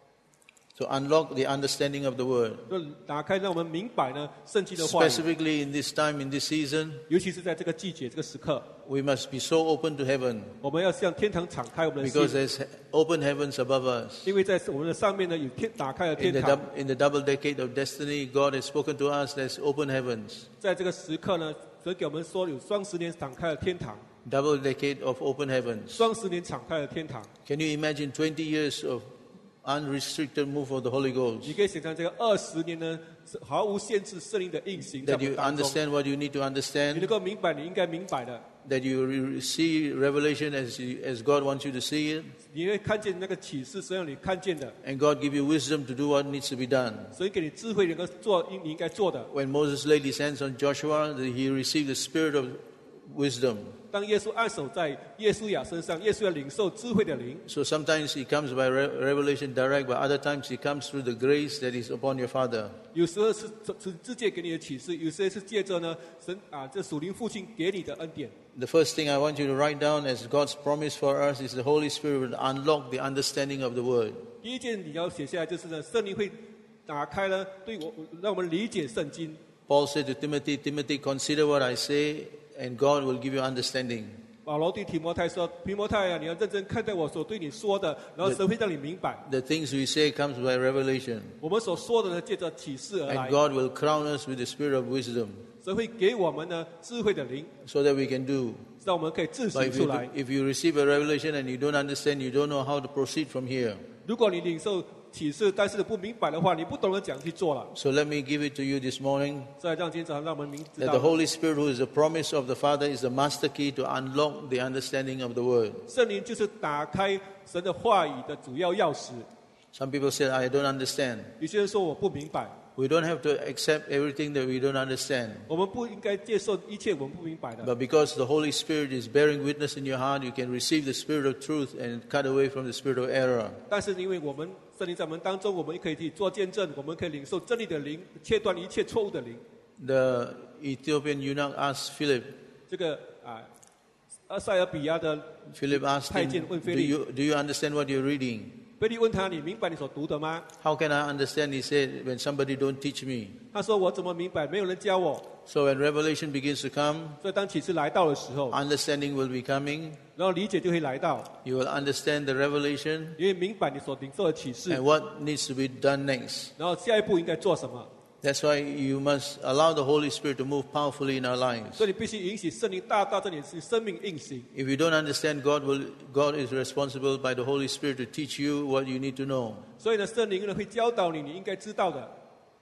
Speaker 1: To unlock the understanding of the word.
Speaker 2: 就打开让我们明白呢圣经的话语。
Speaker 1: Specifically in this time, in this season,
Speaker 2: 尤其是在这个季节、这个时刻，
Speaker 1: we must be so open to heaven
Speaker 2: 我们要向天堂敞开我们的
Speaker 1: because
Speaker 2: 心，
Speaker 1: there's open heavens above us.
Speaker 2: 因为在我们的上面呢有打开了
Speaker 1: In
Speaker 2: 天
Speaker 1: the,
Speaker 2: 堂。
Speaker 1: in the double decade of destiny, God has spoken to us, there's open heavens.
Speaker 2: 在这个时刻呢，神给我们说有双十年敞开了天堂，
Speaker 1: Double decade of open heavens.
Speaker 2: 双十年敞开了天堂。
Speaker 1: Can you imagine 20 years of unrestricted move of the Holy
Speaker 2: 你
Speaker 1: Ghost?
Speaker 2: 可以想象这个20年呢，是毫无限制圣灵的运行在我
Speaker 1: That
Speaker 2: 们
Speaker 1: you
Speaker 2: 当中。
Speaker 1: understand what you need to
Speaker 2: 你能
Speaker 1: understand,
Speaker 2: 够明白你应该明白的，
Speaker 1: that you see revelation as God wants you to see it,
Speaker 2: 你会看见那个启示，神让你看见的，
Speaker 1: and God give you wisdom to do what needs to be done.
Speaker 2: 神给你智慧，能够做你应该做的。
Speaker 1: When Moses laid his hands on Joshua, he received the spirit of wisdom.
Speaker 2: 当耶稣按手在耶稣亚身上，耶稣要领受智慧的灵。
Speaker 1: So sometimes he comes by revelation direct, but other times he comes through the grace that is upon your father.
Speaker 2: 有时候是直接给你的启示，有时候是借着呢神这属灵父亲给你的恩典。
Speaker 1: The first thing I want you to write down as God's promise for us is the Holy Spirit will unlock the understanding of the word.
Speaker 2: 第一件你要写下来就是呢，圣灵会打开了对我让我们理解圣经。
Speaker 1: Paul said to Timothy, Timothy, consider what I say, and God will give you understanding.
Speaker 2: 保罗对提摩太说：“提摩太啊，你要认真看待我所对你说的，然后神会让你明白。
Speaker 1: The things we say comes by revelation,
Speaker 2: 我们所说的呢，借着启示而
Speaker 1: and
Speaker 2: 来。
Speaker 1: God will crown us with the spirit of wisdom
Speaker 2: 神会给我们呢智慧的灵，
Speaker 1: so that we can do.
Speaker 2: 让我们可以自
Speaker 1: But
Speaker 2: 行出来。
Speaker 1: if you receive a revelation and you don't understand, you don't know how to proceed from here.
Speaker 2: 如果你领受启示，但是你不明白的话，你不懂得怎样去做了。
Speaker 1: So let me give it to you this morning
Speaker 2: 所以让今天早上让我们知
Speaker 1: that
Speaker 2: 道
Speaker 1: the，Holy Spirit, who is the promise of the Father, is the master key to unlock the understanding of the word.
Speaker 2: 圣灵就是打开神的话语的主要钥匙。
Speaker 1: Some people say, I don't understand.
Speaker 2: 有些人说我不明白，
Speaker 1: We don't have to accept everything that we don't understand.
Speaker 2: 我们不应该接受一切我们不明白的。
Speaker 1: But because the Holy Spirit is bearing witness in your heart, you can receive the spirit of truth and cut away from the spirit of error.
Speaker 2: 但是因为我们圣灵在我们当中，我们可以去做见证，我们可以领受真理的灵，切断一切错误的灵。
Speaker 1: The Ethiopian eunuch asked Philip,
Speaker 2: 这个塞尔比亚的
Speaker 1: Philip asked him, do you understand what you're reading?
Speaker 2: 腓利问他：“你明白你所读的吗
Speaker 1: How can I understand, he said, when somebody don't teach me?？”
Speaker 2: 他说：“我怎么明白？没有人教我。
Speaker 1: So when revelation begins to come, ”
Speaker 2: 所以当启示来到的时候，
Speaker 1: understanding will be coming.
Speaker 2: 然后理解就会来到，
Speaker 1: You will understand the revelation
Speaker 2: 因为明白你所领受的启示
Speaker 1: and，what needs to be done next.
Speaker 2: 然后下一步应该做什么。
Speaker 1: That's why you must allow the Holy Spirit to move powerfully in our lives.
Speaker 2: 所以你必须允许圣灵大大在你生命运行。
Speaker 1: If you don't understand, God is responsible by the Holy Spirit to teach you what you need to know.
Speaker 2: 所以呢，圣灵呢会教导你，你应该知道的。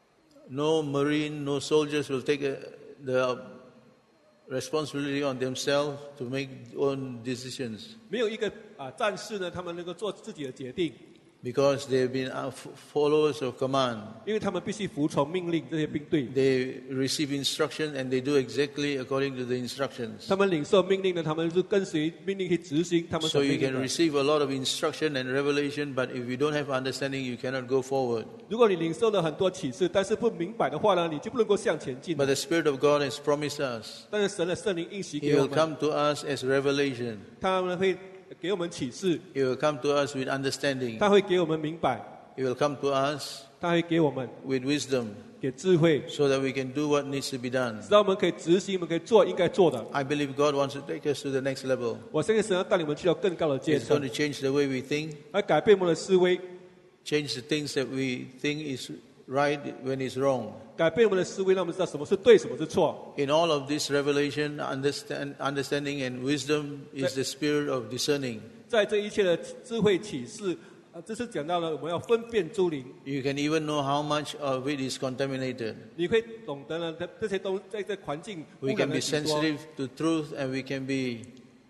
Speaker 1: No Marine, no soldiers will take the responsibility on themselves to make own decisions
Speaker 2: 没有一个战士呢，他们能够做自己的决定，
Speaker 1: because they've been followers of command.
Speaker 2: 因为他们必须服从命令。这些兵队，
Speaker 1: They receive instruction and they do exactly according to the instructions.
Speaker 2: 他们领受命令呢，他们是跟随命令去执行他们
Speaker 1: So
Speaker 2: 所
Speaker 1: you
Speaker 2: 命令
Speaker 1: can
Speaker 2: 的。
Speaker 1: receive a lot of instruction and revelation, but if you don't have understanding, you cannot go forward.
Speaker 2: 如果你领受了很多启示，但是不明白的话呢，你就不能够向前进
Speaker 1: But。the Spirit of God has promised us.
Speaker 2: 但是神的圣灵应许
Speaker 1: He
Speaker 2: 给我
Speaker 1: will
Speaker 2: 们，
Speaker 1: come to us as revelation.
Speaker 2: 他们会给我们启示，
Speaker 1: He will come to us with understanding.
Speaker 2: 他会给我们明白，
Speaker 1: He will come to us
Speaker 2: 他会给我们
Speaker 1: with wisdom
Speaker 2: 给智慧，
Speaker 1: so that we can do what needs to be done.
Speaker 2: 使到我们可以执行，我们可以做应该做的。
Speaker 1: I believe God wants to take us to the next level.
Speaker 2: 我相信神要带领我们去到更高的阶
Speaker 1: It's going
Speaker 2: 层，
Speaker 1: to change the way we think,
Speaker 2: 来改变我们的思维，
Speaker 1: change the things that we think is right when it's wrong.
Speaker 2: 改变我们的思维，让我们知道什么是对，什么是错。
Speaker 1: In all of this revelation, understanding and wisdom is the spirit of discerning.
Speaker 2: 在这一切的智慧启示，这是讲到了我们要分辨诸灵，
Speaker 1: You can even know how much of it is contaminated.
Speaker 2: 你会懂得了这些东在这环境污
Speaker 1: We
Speaker 2: 染
Speaker 1: can
Speaker 2: 的
Speaker 1: be
Speaker 2: 许多，
Speaker 1: sensitive to truth and we can be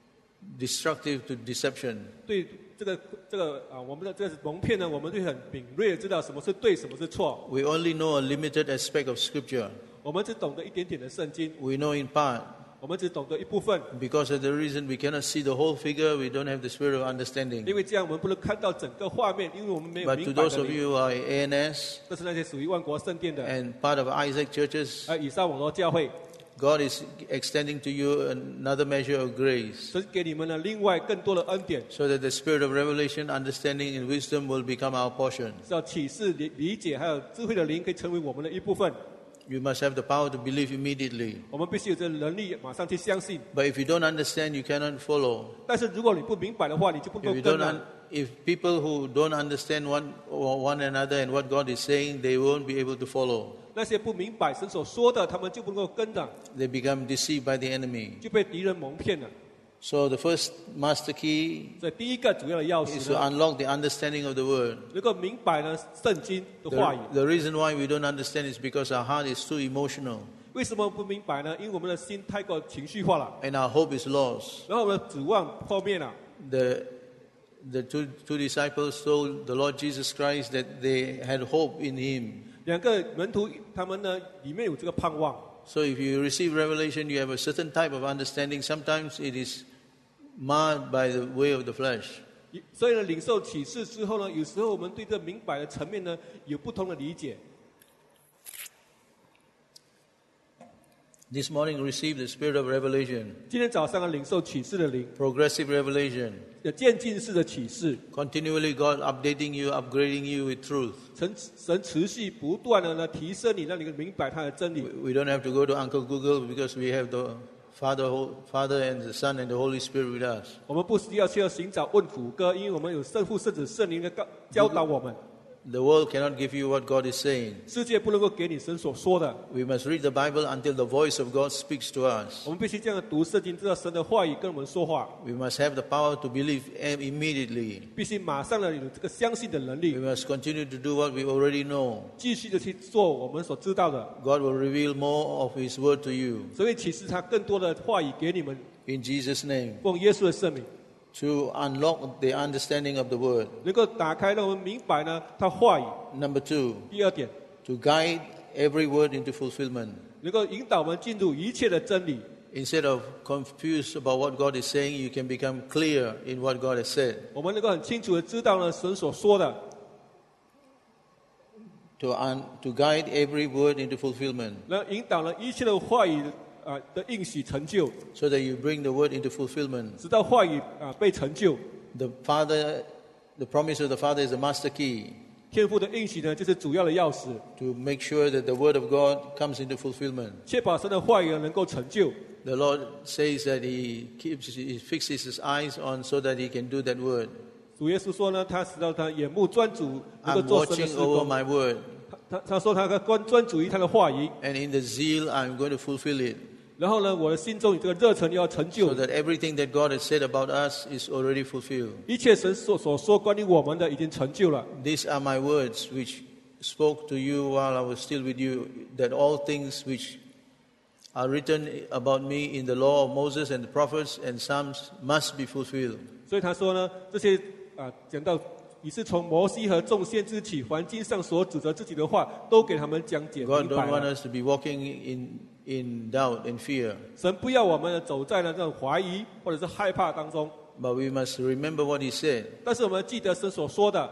Speaker 1: destructive to deception.
Speaker 2: 对我们的这个蒙骗呢，我们会很敏锐的知道什么是对，什么是错。
Speaker 1: We only know a limited aspect of Scripture.
Speaker 2: 我们只懂得一点点的圣经，
Speaker 1: We know in part.
Speaker 2: 我们只懂得一部分，
Speaker 1: Because of the reason we cannot see the whole figure, we don't have the spirit of
Speaker 2: 因
Speaker 1: understanding.
Speaker 2: 为这样我们不能看到整个画面，因为我们没有
Speaker 1: But to
Speaker 2: 明白
Speaker 1: those
Speaker 2: 的
Speaker 1: of
Speaker 2: 灵。
Speaker 1: you who are ANS
Speaker 2: 这是那些属于万国圣殿的，
Speaker 1: and part of Isaac churches,
Speaker 2: 以上网络教会，
Speaker 1: God is extending to you another measure of grace
Speaker 2: 神给你们了另外更多的恩典，
Speaker 1: so that the spirit of revelation, understanding, and wisdom will become our portion.
Speaker 2: 是要启示、理解还有智慧的灵可以成为我们的一部分。
Speaker 1: You must have the power to believe immediately.
Speaker 2: 我们必须有这能力，马上去相信。
Speaker 1: But if you don't understand, you cannot follow.
Speaker 2: 但是如果你不明白的话，你就不
Speaker 1: If
Speaker 2: 能
Speaker 1: you
Speaker 2: 够
Speaker 1: don't,
Speaker 2: 跟了。
Speaker 1: if people who don't understand one another and what God is saying, they won't be able to follow.
Speaker 2: 那些不明白神所说的，他们就不能够跟的，
Speaker 1: They become deceived by the enemy.
Speaker 2: 就被敌人蒙骗了。
Speaker 1: So the first master key
Speaker 2: 所以第一个主要的钥
Speaker 1: is
Speaker 2: 匙
Speaker 1: to
Speaker 2: 呢，
Speaker 1: unlock the understanding of the word.
Speaker 2: 能够明白呢圣经的话语。
Speaker 1: The reason why we don't understand is because our heart is too emotional
Speaker 2: 为什么不明白呢？因为我们的心太过情绪化了，
Speaker 1: and our hope is lost.
Speaker 2: 然后我们的指望破灭了。
Speaker 1: The two disciples told the Lord Jesus Christ that they had hope in Him.
Speaker 2: 两个门徒，他们呢里面有这个盼望。
Speaker 1: So if you receive revelation, you have a certain type of understanding. Sometimes it is marred by the way of the flesh.
Speaker 2: 所以呢，领受启示之后呢，有时候我们对这明白的层面呢有不同的理解。
Speaker 1: This morning, receive the spirit of revelation,
Speaker 2: 今天早上呢，领受启示的灵，
Speaker 1: progressive revelation.
Speaker 2: 有渐进式的启示，
Speaker 1: Continually, God updating you, upgrading you with truth.
Speaker 2: 神持续不断的呢提升你，让你明白他的真理。
Speaker 1: We don't have to go to Uncle Google because we have the Father and the Son and the Holy Spirit with us.
Speaker 2: 我们不需要去寻找问谷歌，因为我们有圣父、圣子、圣灵的教导我们。
Speaker 1: The world cannot give you what God is saying.
Speaker 2: 世界不能够给你神所说的，
Speaker 1: We must read the Bible until the voice of God speaks to us.
Speaker 2: 我们必须这样读圣经，知道神的话语跟我们说话，
Speaker 1: We must have the power to believe immediately.
Speaker 2: 必须马上的有这个相信的能力
Speaker 1: We，must continue to do what we already know.
Speaker 2: 继续的去做我们所知道的。
Speaker 1: God will reveal more of His word to you.
Speaker 2: 所以启示他更多的话语给你们，
Speaker 1: In Jesus' name.
Speaker 2: 奉耶稣的圣名，
Speaker 1: To unlock the understanding of the word.
Speaker 2: 能够打开让我们明白呢他话语。
Speaker 1: Number 2,
Speaker 2: 第二点，
Speaker 1: to guide every word into fulfillment.
Speaker 2: 能够引导我们进入一切的真理。
Speaker 1: Instead of confused about what God is saying, you can become clear in what God has said.
Speaker 2: 我们能够很清楚的知道呢神所说的，
Speaker 1: To guide every word into fulfillment.
Speaker 2: 然后引导了一切的话语的应许成就，
Speaker 1: So that you bring the word into fulfillment.
Speaker 2: 直到话语被成就。
Speaker 1: The Father the promise of the Father is the master key
Speaker 2: 天父的应许呢，就是主要的钥匙，
Speaker 1: to make sure that the Word of God comes into fulfillment.
Speaker 2: 确保神的话语能够成就。
Speaker 1: The Lord says that He fixes His eyes on so that He can do that Word.
Speaker 2: 主耶稣说呢，他使到他眼目专注，能够
Speaker 1: I'm
Speaker 2: 做神的
Speaker 1: watching
Speaker 2: 事
Speaker 1: over
Speaker 2: 工。
Speaker 1: my Word,
Speaker 2: 他说他专注于他的话语，
Speaker 1: and in the zeal I'm going to fulfill it,
Speaker 2: 然后呢，我的心中有这个热忱要成
Speaker 1: so
Speaker 2: 就。
Speaker 1: that everything that God has said about us is already fulfilled.
Speaker 2: 一切神所说关于我们的已经成就了。
Speaker 1: These are my words which spoke to you while I was still with you, that all things which are written about me in the law of Moses and the prophets and Psalms must be fulfilled.
Speaker 2: 所以他说呢，这些讲到你是从摩西和众先知起，凡经上所指责自己的话，都给他们讲解
Speaker 1: God
Speaker 2: 明
Speaker 1: don't
Speaker 2: 白
Speaker 1: want
Speaker 2: 了。
Speaker 1: us to be walking in doubt and fear,
Speaker 2: 神不要我们走在了这种怀疑或者是害怕当中，
Speaker 1: but we must remember what He said.
Speaker 2: 但是我们记得神所说的。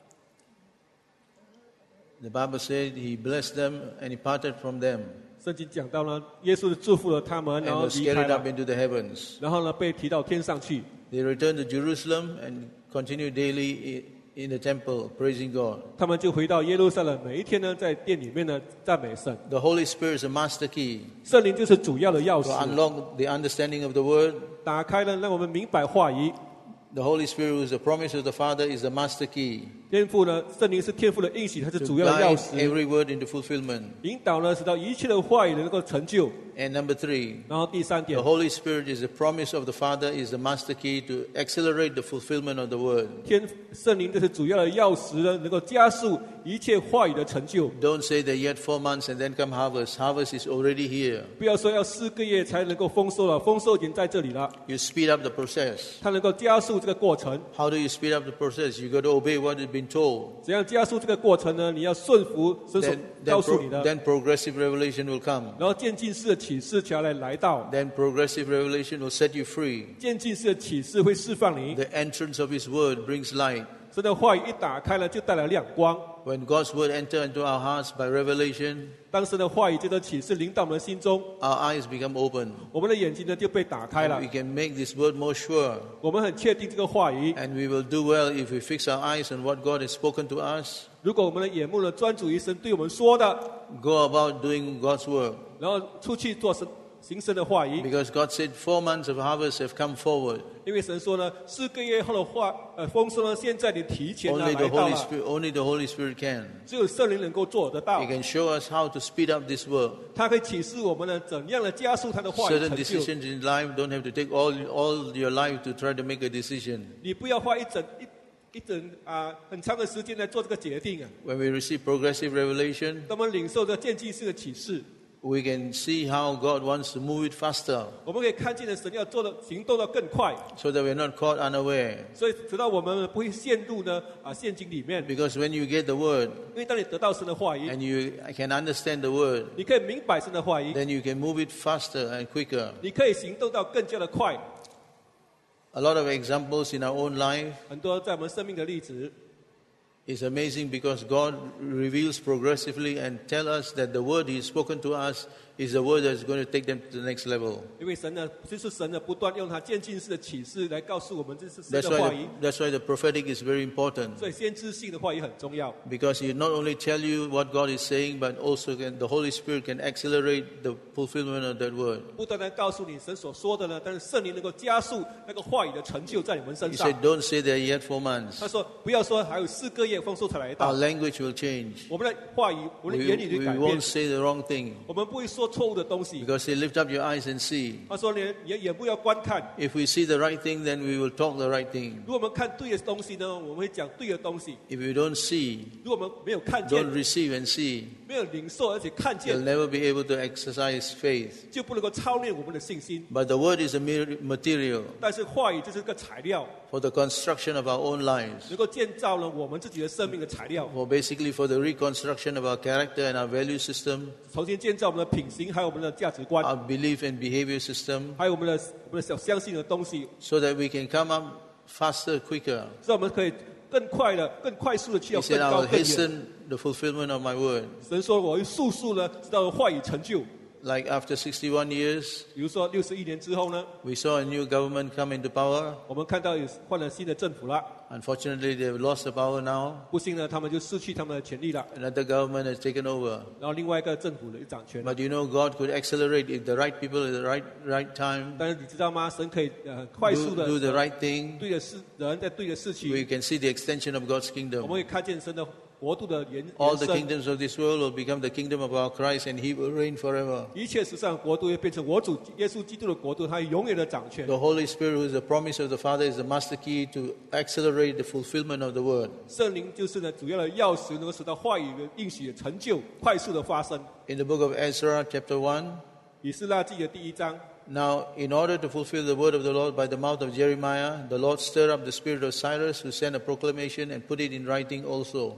Speaker 1: The Bible said He blessed them and He parted from them
Speaker 2: 圣经讲到呢，耶稣祝福了他们，然
Speaker 1: and
Speaker 2: 后
Speaker 1: was
Speaker 2: 离开
Speaker 1: carried up
Speaker 2: 了，
Speaker 1: into the heavens.
Speaker 2: 然后呢被提到天上去。
Speaker 1: They returned to Jerusalem and continued daily in the temple praising God.
Speaker 2: 他们就回到耶路撒冷，每一天呢在殿里面呢赞美神。
Speaker 1: The Holy Spirit is a master key
Speaker 2: 圣灵就是主要的钥
Speaker 1: to
Speaker 2: 匙，
Speaker 1: unlock the understanding of the Word.
Speaker 2: 打开了让我们明白话语。
Speaker 1: The Holy Spirit, who is the promise of the Father, is the master key
Speaker 2: 天父呢，圣灵是天父的应许，它是
Speaker 1: to
Speaker 2: 主要的钥
Speaker 1: guide
Speaker 2: 匙，
Speaker 1: every word into fulfillment.
Speaker 2: 引导呢使到一切的话语能够成就。
Speaker 1: And number 3,
Speaker 2: 然后第三
Speaker 1: the
Speaker 2: 点，
Speaker 1: Holy Spirit is the promise of the Father, is the master key to accelerate the fulfillment of the Word.
Speaker 2: 圣灵这是主要的钥匙呢，能够加速一切话语的成就。
Speaker 1: Don't say that yet 4 months and then come harvest. Harvest is already here.
Speaker 2: 不要说要4个月才能够丰收了，丰收已经在这里了。
Speaker 1: You speed up the process.
Speaker 2: 它能够加速这个过程。
Speaker 1: How do you speed up the process? You got to obey what has been told.
Speaker 2: 怎样加速这个过程呢？你要顺服神所
Speaker 1: Then,
Speaker 2: 告诉你的，
Speaker 1: then progressive revelation will come.
Speaker 2: 然后渐进式的启示才来到。
Speaker 1: Then progressive revelation will set you free.
Speaker 2: 渐进式的启示会释放你。
Speaker 1: The entrance of His Word brings light.
Speaker 2: 神的话语一打开了，就带来亮光。
Speaker 1: When God's Word enter into our hearts by revelation,
Speaker 2: 当神的话语这个启示临到我们的心中，
Speaker 1: our eyes become open.
Speaker 2: 我们的眼睛呢就被打开了
Speaker 1: We。can make this Word more sure.
Speaker 2: 我们很确定这个话语。
Speaker 1: And we will do well if we fix our eyes on what God has spoken to us.
Speaker 2: 如果我们的眼目呢专注于神对我们说的，
Speaker 1: Go about doing God's work.
Speaker 2: 然后出去做行神的话语。
Speaker 1: Because God said 4 months of harvest have come forward.
Speaker 2: 因为神说呢，4个月后的丰收呢，现在你提前呢
Speaker 1: Only
Speaker 2: 来
Speaker 1: the
Speaker 2: 到
Speaker 1: Holy
Speaker 2: 了。
Speaker 1: Spirit, only the Holy Spirit can.
Speaker 2: 只有圣灵能够做得到
Speaker 1: He，can show us how to speed up this work.
Speaker 2: 他可以启示我们呢怎样的加速他的话语
Speaker 1: Certain
Speaker 2: 成就。
Speaker 1: decisions in life don't have to take all your life to try to make a decision.
Speaker 2: 你不要花一整很长的时间来做这个决定啊。
Speaker 1: When we receive progressive revelation,
Speaker 2: 当我们领受这渐进式的启示，
Speaker 1: we can see how God wants to move it faster
Speaker 2: 我们可以看见的神要做的行动的更快，
Speaker 1: so that we're not caught unaware.
Speaker 2: 所以直到我们不会陷入呢陷阱里面。
Speaker 1: Because when you get the word
Speaker 2: 因为当你得到神的话语，
Speaker 1: and you can understand the word,
Speaker 2: 你可以明白神的话语，
Speaker 1: then you can move it faster and quicker.
Speaker 2: 你可以行动到更加的快。
Speaker 1: A lot of examples in our own life.
Speaker 2: 很多在我们生命的例子，
Speaker 1: It's amazing because God reveals progressively and tell us that the word He's spoken to us is the word that's going to take them to the next level.
Speaker 2: 因为神呢，就是神呢不断用他渐进式的启示来告诉我们这是神
Speaker 1: That's
Speaker 2: 的话
Speaker 1: why
Speaker 2: 语，
Speaker 1: that's why the prophetic is very important.
Speaker 2: 所以先知性的话语很重要。
Speaker 1: Because He not only tell you what God is saying, but also the Holy Spirit can accelerate the fulfillment of that word.
Speaker 2: 不单单告诉你神所说的呢，但是圣灵能够加速那个话语的成就在你们身
Speaker 1: He
Speaker 2: 上
Speaker 1: said, don't say there yet 4 months.
Speaker 2: 他说不要说还有4个月丰收才来
Speaker 1: Our
Speaker 2: 到，
Speaker 1: language will change.
Speaker 2: 我们的话语，我们的言语
Speaker 1: We
Speaker 2: 就改变
Speaker 1: won't，say the wrong thing.
Speaker 2: 我们不会说错误的东西。
Speaker 1: Because He lift up your eyes and see.
Speaker 2: 他说你的眼部要观看，
Speaker 1: If we see the right thing, then we will talk the right thing.
Speaker 2: 如果我们看对的东西呢，我们会讲对的东西；
Speaker 1: If we don't see,
Speaker 2: 如果我们没有看
Speaker 1: don't
Speaker 2: 见，
Speaker 1: receive and see,
Speaker 2: 没有领受而且看
Speaker 1: you'll
Speaker 2: 见，
Speaker 1: never be able to exercise faith.
Speaker 2: 就不能够操练我们的信心。
Speaker 1: But the word is a material
Speaker 2: 但是话语就是个材料，
Speaker 1: for the construction of our own lives.
Speaker 2: 能够建造了我们自己的生命的材料，
Speaker 1: For basically for the reconstruction of our character and our value system,
Speaker 2: 重新建造我们的品行，还有我们的价值观，
Speaker 1: our belief and behavior system,
Speaker 2: 还有我们的所相信的东西，
Speaker 1: so that we can come up faster, quicker.
Speaker 2: 让我们可以更快的、更快速的去
Speaker 1: He
Speaker 2: 要
Speaker 1: said,
Speaker 2: 更
Speaker 1: I
Speaker 2: 高
Speaker 1: will
Speaker 2: 更远。
Speaker 1: hasten the fulfillment of my word.
Speaker 2: 神说：“我会速速呢，直到话语成就。
Speaker 1: Like after 61 years,
Speaker 2: 比如说61年之后呢，
Speaker 1: we saw a new government come into power.
Speaker 2: 我们看到有换了新的政府了，
Speaker 1: Unfortunately, they've lost the power now.
Speaker 2: 不幸呢，他们就失去他们的权利了，
Speaker 1: Another government has taken over.
Speaker 2: 然后另外一个政府的掌权。
Speaker 1: But you know, God could accelerate if the right people at the right time
Speaker 2: 但是你知道吗？神可以快速的
Speaker 1: do the right thing.
Speaker 2: 对的事，人在对的事情，
Speaker 1: We can see the extension of God's
Speaker 2: 我们
Speaker 1: kingdom.
Speaker 2: 会看见神的国度的延
Speaker 1: All the
Speaker 2: 伸。
Speaker 1: kingdoms of this world will become the kingdom of our Christ, and He will reign forever.
Speaker 2: 一切世上国度会变成我主耶稣基督的国度，他永远的掌权。
Speaker 1: The Holy Spirit, who is the promise of the Father, is the master key to accelerate the fulfillment of the word.
Speaker 2: 圣灵就是呢主要的钥匙，能够使到话语的应许的成就快速的发生。
Speaker 1: In the book of Ezra, chapter 1,
Speaker 2: 以斯拉记的第1章，
Speaker 1: now, in order to fulfill the word of the Lord by the mouth of Jeremiah, the Lord stirred up the spirit of Cyrus, who sent a proclamation and put it in writing also.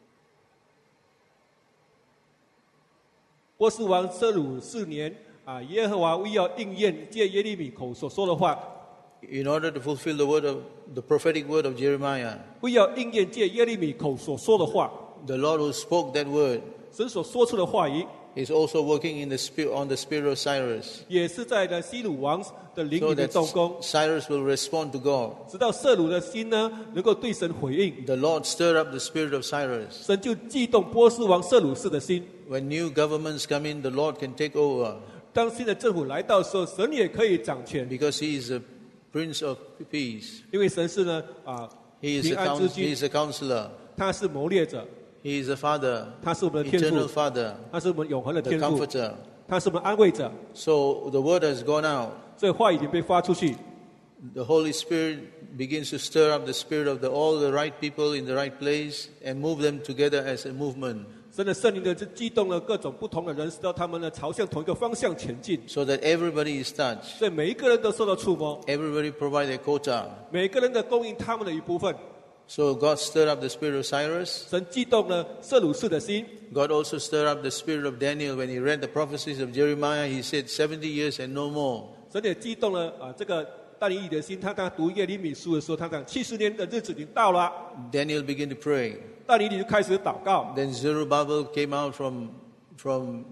Speaker 2: 波斯王舍鲁4年耶和华为要应验借耶利米口所说的话，
Speaker 1: In order to fulfill the word of the prophetic word of Jeremiah,
Speaker 2: 为要应验借耶利米口所说的话，
Speaker 1: the Lord who spoke that word
Speaker 2: 神所说出的话语，
Speaker 1: is also working in the on the spirit of Cyrus,
Speaker 2: 也是在呢西鲁王的灵
Speaker 1: so
Speaker 2: 里面
Speaker 1: that
Speaker 2: 动工，
Speaker 1: Cyrus will respond to God.
Speaker 2: 直到舍鲁的心呢能够对神回应，
Speaker 1: The Lord stirred up the spirit of Cyrus.
Speaker 2: 神就激动波斯王舍鲁士的心。
Speaker 1: When new governments come in, the Lord can take over
Speaker 2: 当新的政府来到的时候，神也可以掌权，
Speaker 1: because He is the Prince of Peace.
Speaker 2: 因为神是呢
Speaker 1: He is
Speaker 2: 平
Speaker 1: a
Speaker 2: 安之
Speaker 1: He
Speaker 2: 君，
Speaker 1: is a counselor.
Speaker 2: 他是谋略者，
Speaker 1: He is a Father,
Speaker 2: 他是我们的天
Speaker 1: eternal
Speaker 2: 父，
Speaker 1: Father,
Speaker 2: 他是我们永恒的
Speaker 1: the
Speaker 2: 天父，
Speaker 1: Comforter.
Speaker 2: 他是我们安慰者。
Speaker 1: So the word has gone out.
Speaker 2: 所以话已经被发出去，
Speaker 1: The Holy Spirit begins to stir up the spirit of all the right people in the right place and move them together as a movement,
Speaker 2: 神的圣灵呢就激动了各种不同的人，使到他们呢朝向同一个方向前进。
Speaker 1: so that everybody is touched.
Speaker 2: 所以每一个人都受到触摸，
Speaker 1: Everybody provide their quota.
Speaker 2: 每个人的供应他们的一部分。
Speaker 1: So God stirred up the spirit of Cyrus.
Speaker 2: 神激动了舍鲁士的心，
Speaker 1: God also stirred up the spirit of Daniel when he read the prophecies of Jeremiah. He said, 70 years and no more.
Speaker 2: 神也激动了这个但以理的心。他读耶利米书的时候，他讲70年的日子已经到了，
Speaker 1: Daniel began to pray.
Speaker 2: 但以理就开始祷告。
Speaker 1: Then Zerubbabel came out from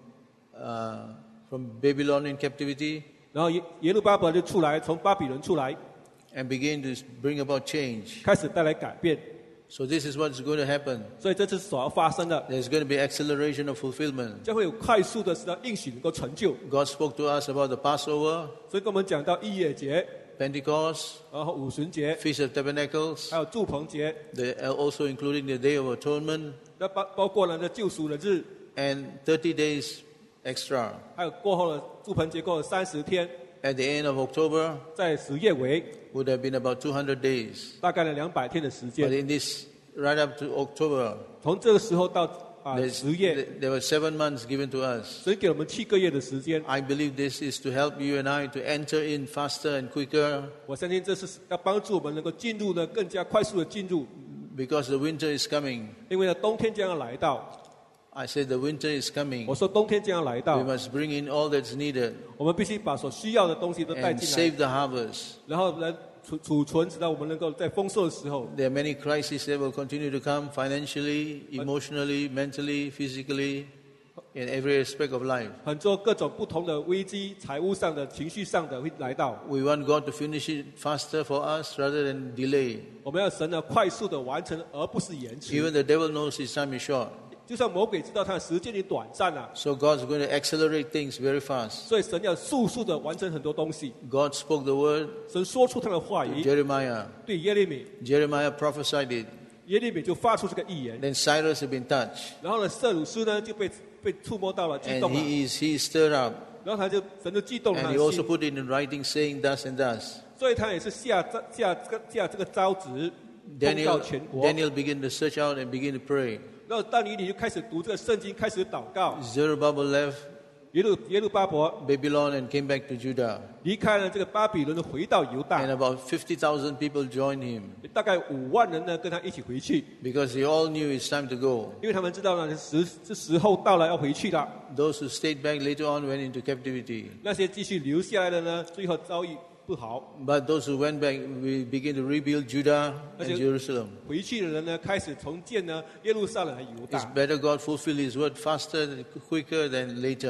Speaker 1: Babylonian captivity
Speaker 2: 然后耶路巴伯就出来，从巴比伦出来，
Speaker 1: and began to bring about change.
Speaker 2: 开始带来改变。
Speaker 1: So this is what's going to happen.
Speaker 2: 所以这是所要发生的，
Speaker 1: There's going to be acceleration of fulfillment.
Speaker 2: 将会有快速的使到应许能够成就。
Speaker 1: God spoke to us about the Passover,
Speaker 2: 所以跟我们讲到逾越节，
Speaker 1: Pentecost,
Speaker 2: 然后五旬节，
Speaker 1: Feast of Tabernacles,
Speaker 2: 还有祝棚节，
Speaker 1: also including the Day of Atonement,
Speaker 2: 那包括了救赎的日，
Speaker 1: and 30 days extra.
Speaker 2: 还有过后的祝棚节过了30天，
Speaker 1: At the end of October,
Speaker 2: 在10月尾，
Speaker 1: would have been about 200 days.
Speaker 2: 大概200天的时
Speaker 1: But
Speaker 2: 间。
Speaker 1: in this, right up to October,
Speaker 2: 从这个时候到10月，
Speaker 1: there were 7 months given to us.
Speaker 2: 神给我们7个月的时间。
Speaker 1: I believe this is to help you and I to enter in faster and quicker
Speaker 2: 我相信这是要帮助我们能够进入呢更加快速的进入，
Speaker 1: because the winter is coming.
Speaker 2: 因为呢冬天将要来到。
Speaker 1: I said the winter is coming.
Speaker 2: 我说冬天将要来
Speaker 1: We
Speaker 2: 到，
Speaker 1: must bring in all that's needed
Speaker 2: 我们必须把所需要的东西都带
Speaker 1: and
Speaker 2: 进
Speaker 1: save
Speaker 2: 来，
Speaker 1: the harvest.
Speaker 2: 然后来储存，直到我们能够在丰收的时候。
Speaker 1: There are many crises that will continue to come financially, emotionally, mentally, physically, in every aspect of life.
Speaker 2: 很多各种不同的危机，财务上的、情绪上的会来到。
Speaker 1: We want God to finish it faster for us rather than delay.
Speaker 2: 我们要神呢快速的完成，而不是延迟。
Speaker 1: Even the devil knows his time is short.
Speaker 2: 就像魔鬼知道他的时间里短暂啊，
Speaker 1: So God's going to accelerate things very fast.
Speaker 2: 所以神要速速的完成很多东西。
Speaker 1: God spoke the word
Speaker 2: 神说出他的话
Speaker 1: to
Speaker 2: 语，
Speaker 1: Jeremiah.
Speaker 2: 对耶利米，
Speaker 1: Jeremiah prophesied it.
Speaker 2: 耶利米就发出这个预言。
Speaker 1: Then Cyrus had been touched.
Speaker 2: 然后呢，舍鲁斯呢就被触摸到了，激
Speaker 1: And
Speaker 2: 动了，
Speaker 1: he is stirred up.
Speaker 2: 然后神就激动了
Speaker 1: And
Speaker 2: 他
Speaker 1: he
Speaker 2: 的
Speaker 1: also
Speaker 2: 心，
Speaker 1: put it in writing saying thus and thus.
Speaker 2: 所以他也是下这个诏旨，通告全国。
Speaker 1: Daniel began to search out and begin to pray.
Speaker 2: 然后但以理就开始读这个圣经，开始祷告。
Speaker 1: Zerubbabel left
Speaker 2: 耶路巴伯
Speaker 1: Babylon and came back to Judah.
Speaker 2: 离开了这个巴比伦，回到犹大
Speaker 1: And，about 50,000 people joined him
Speaker 2: 大概5万人呢跟他一起回去，
Speaker 1: because they all knew it's time to go.
Speaker 2: 因为他们知道呢是时候到了要回去了。
Speaker 1: Those who stayed back later on went into captivity.
Speaker 2: 那些继续留下来的呢，最后遭遇不好。
Speaker 1: But those who went back, we began to rebuild Judah and
Speaker 2: Okay.
Speaker 1: Jerusalem.
Speaker 2: 回去的人呢，开始重建呢耶路撒冷和犹
Speaker 1: It's
Speaker 2: 大。
Speaker 1: better God fulfill His word faster, quicker than later.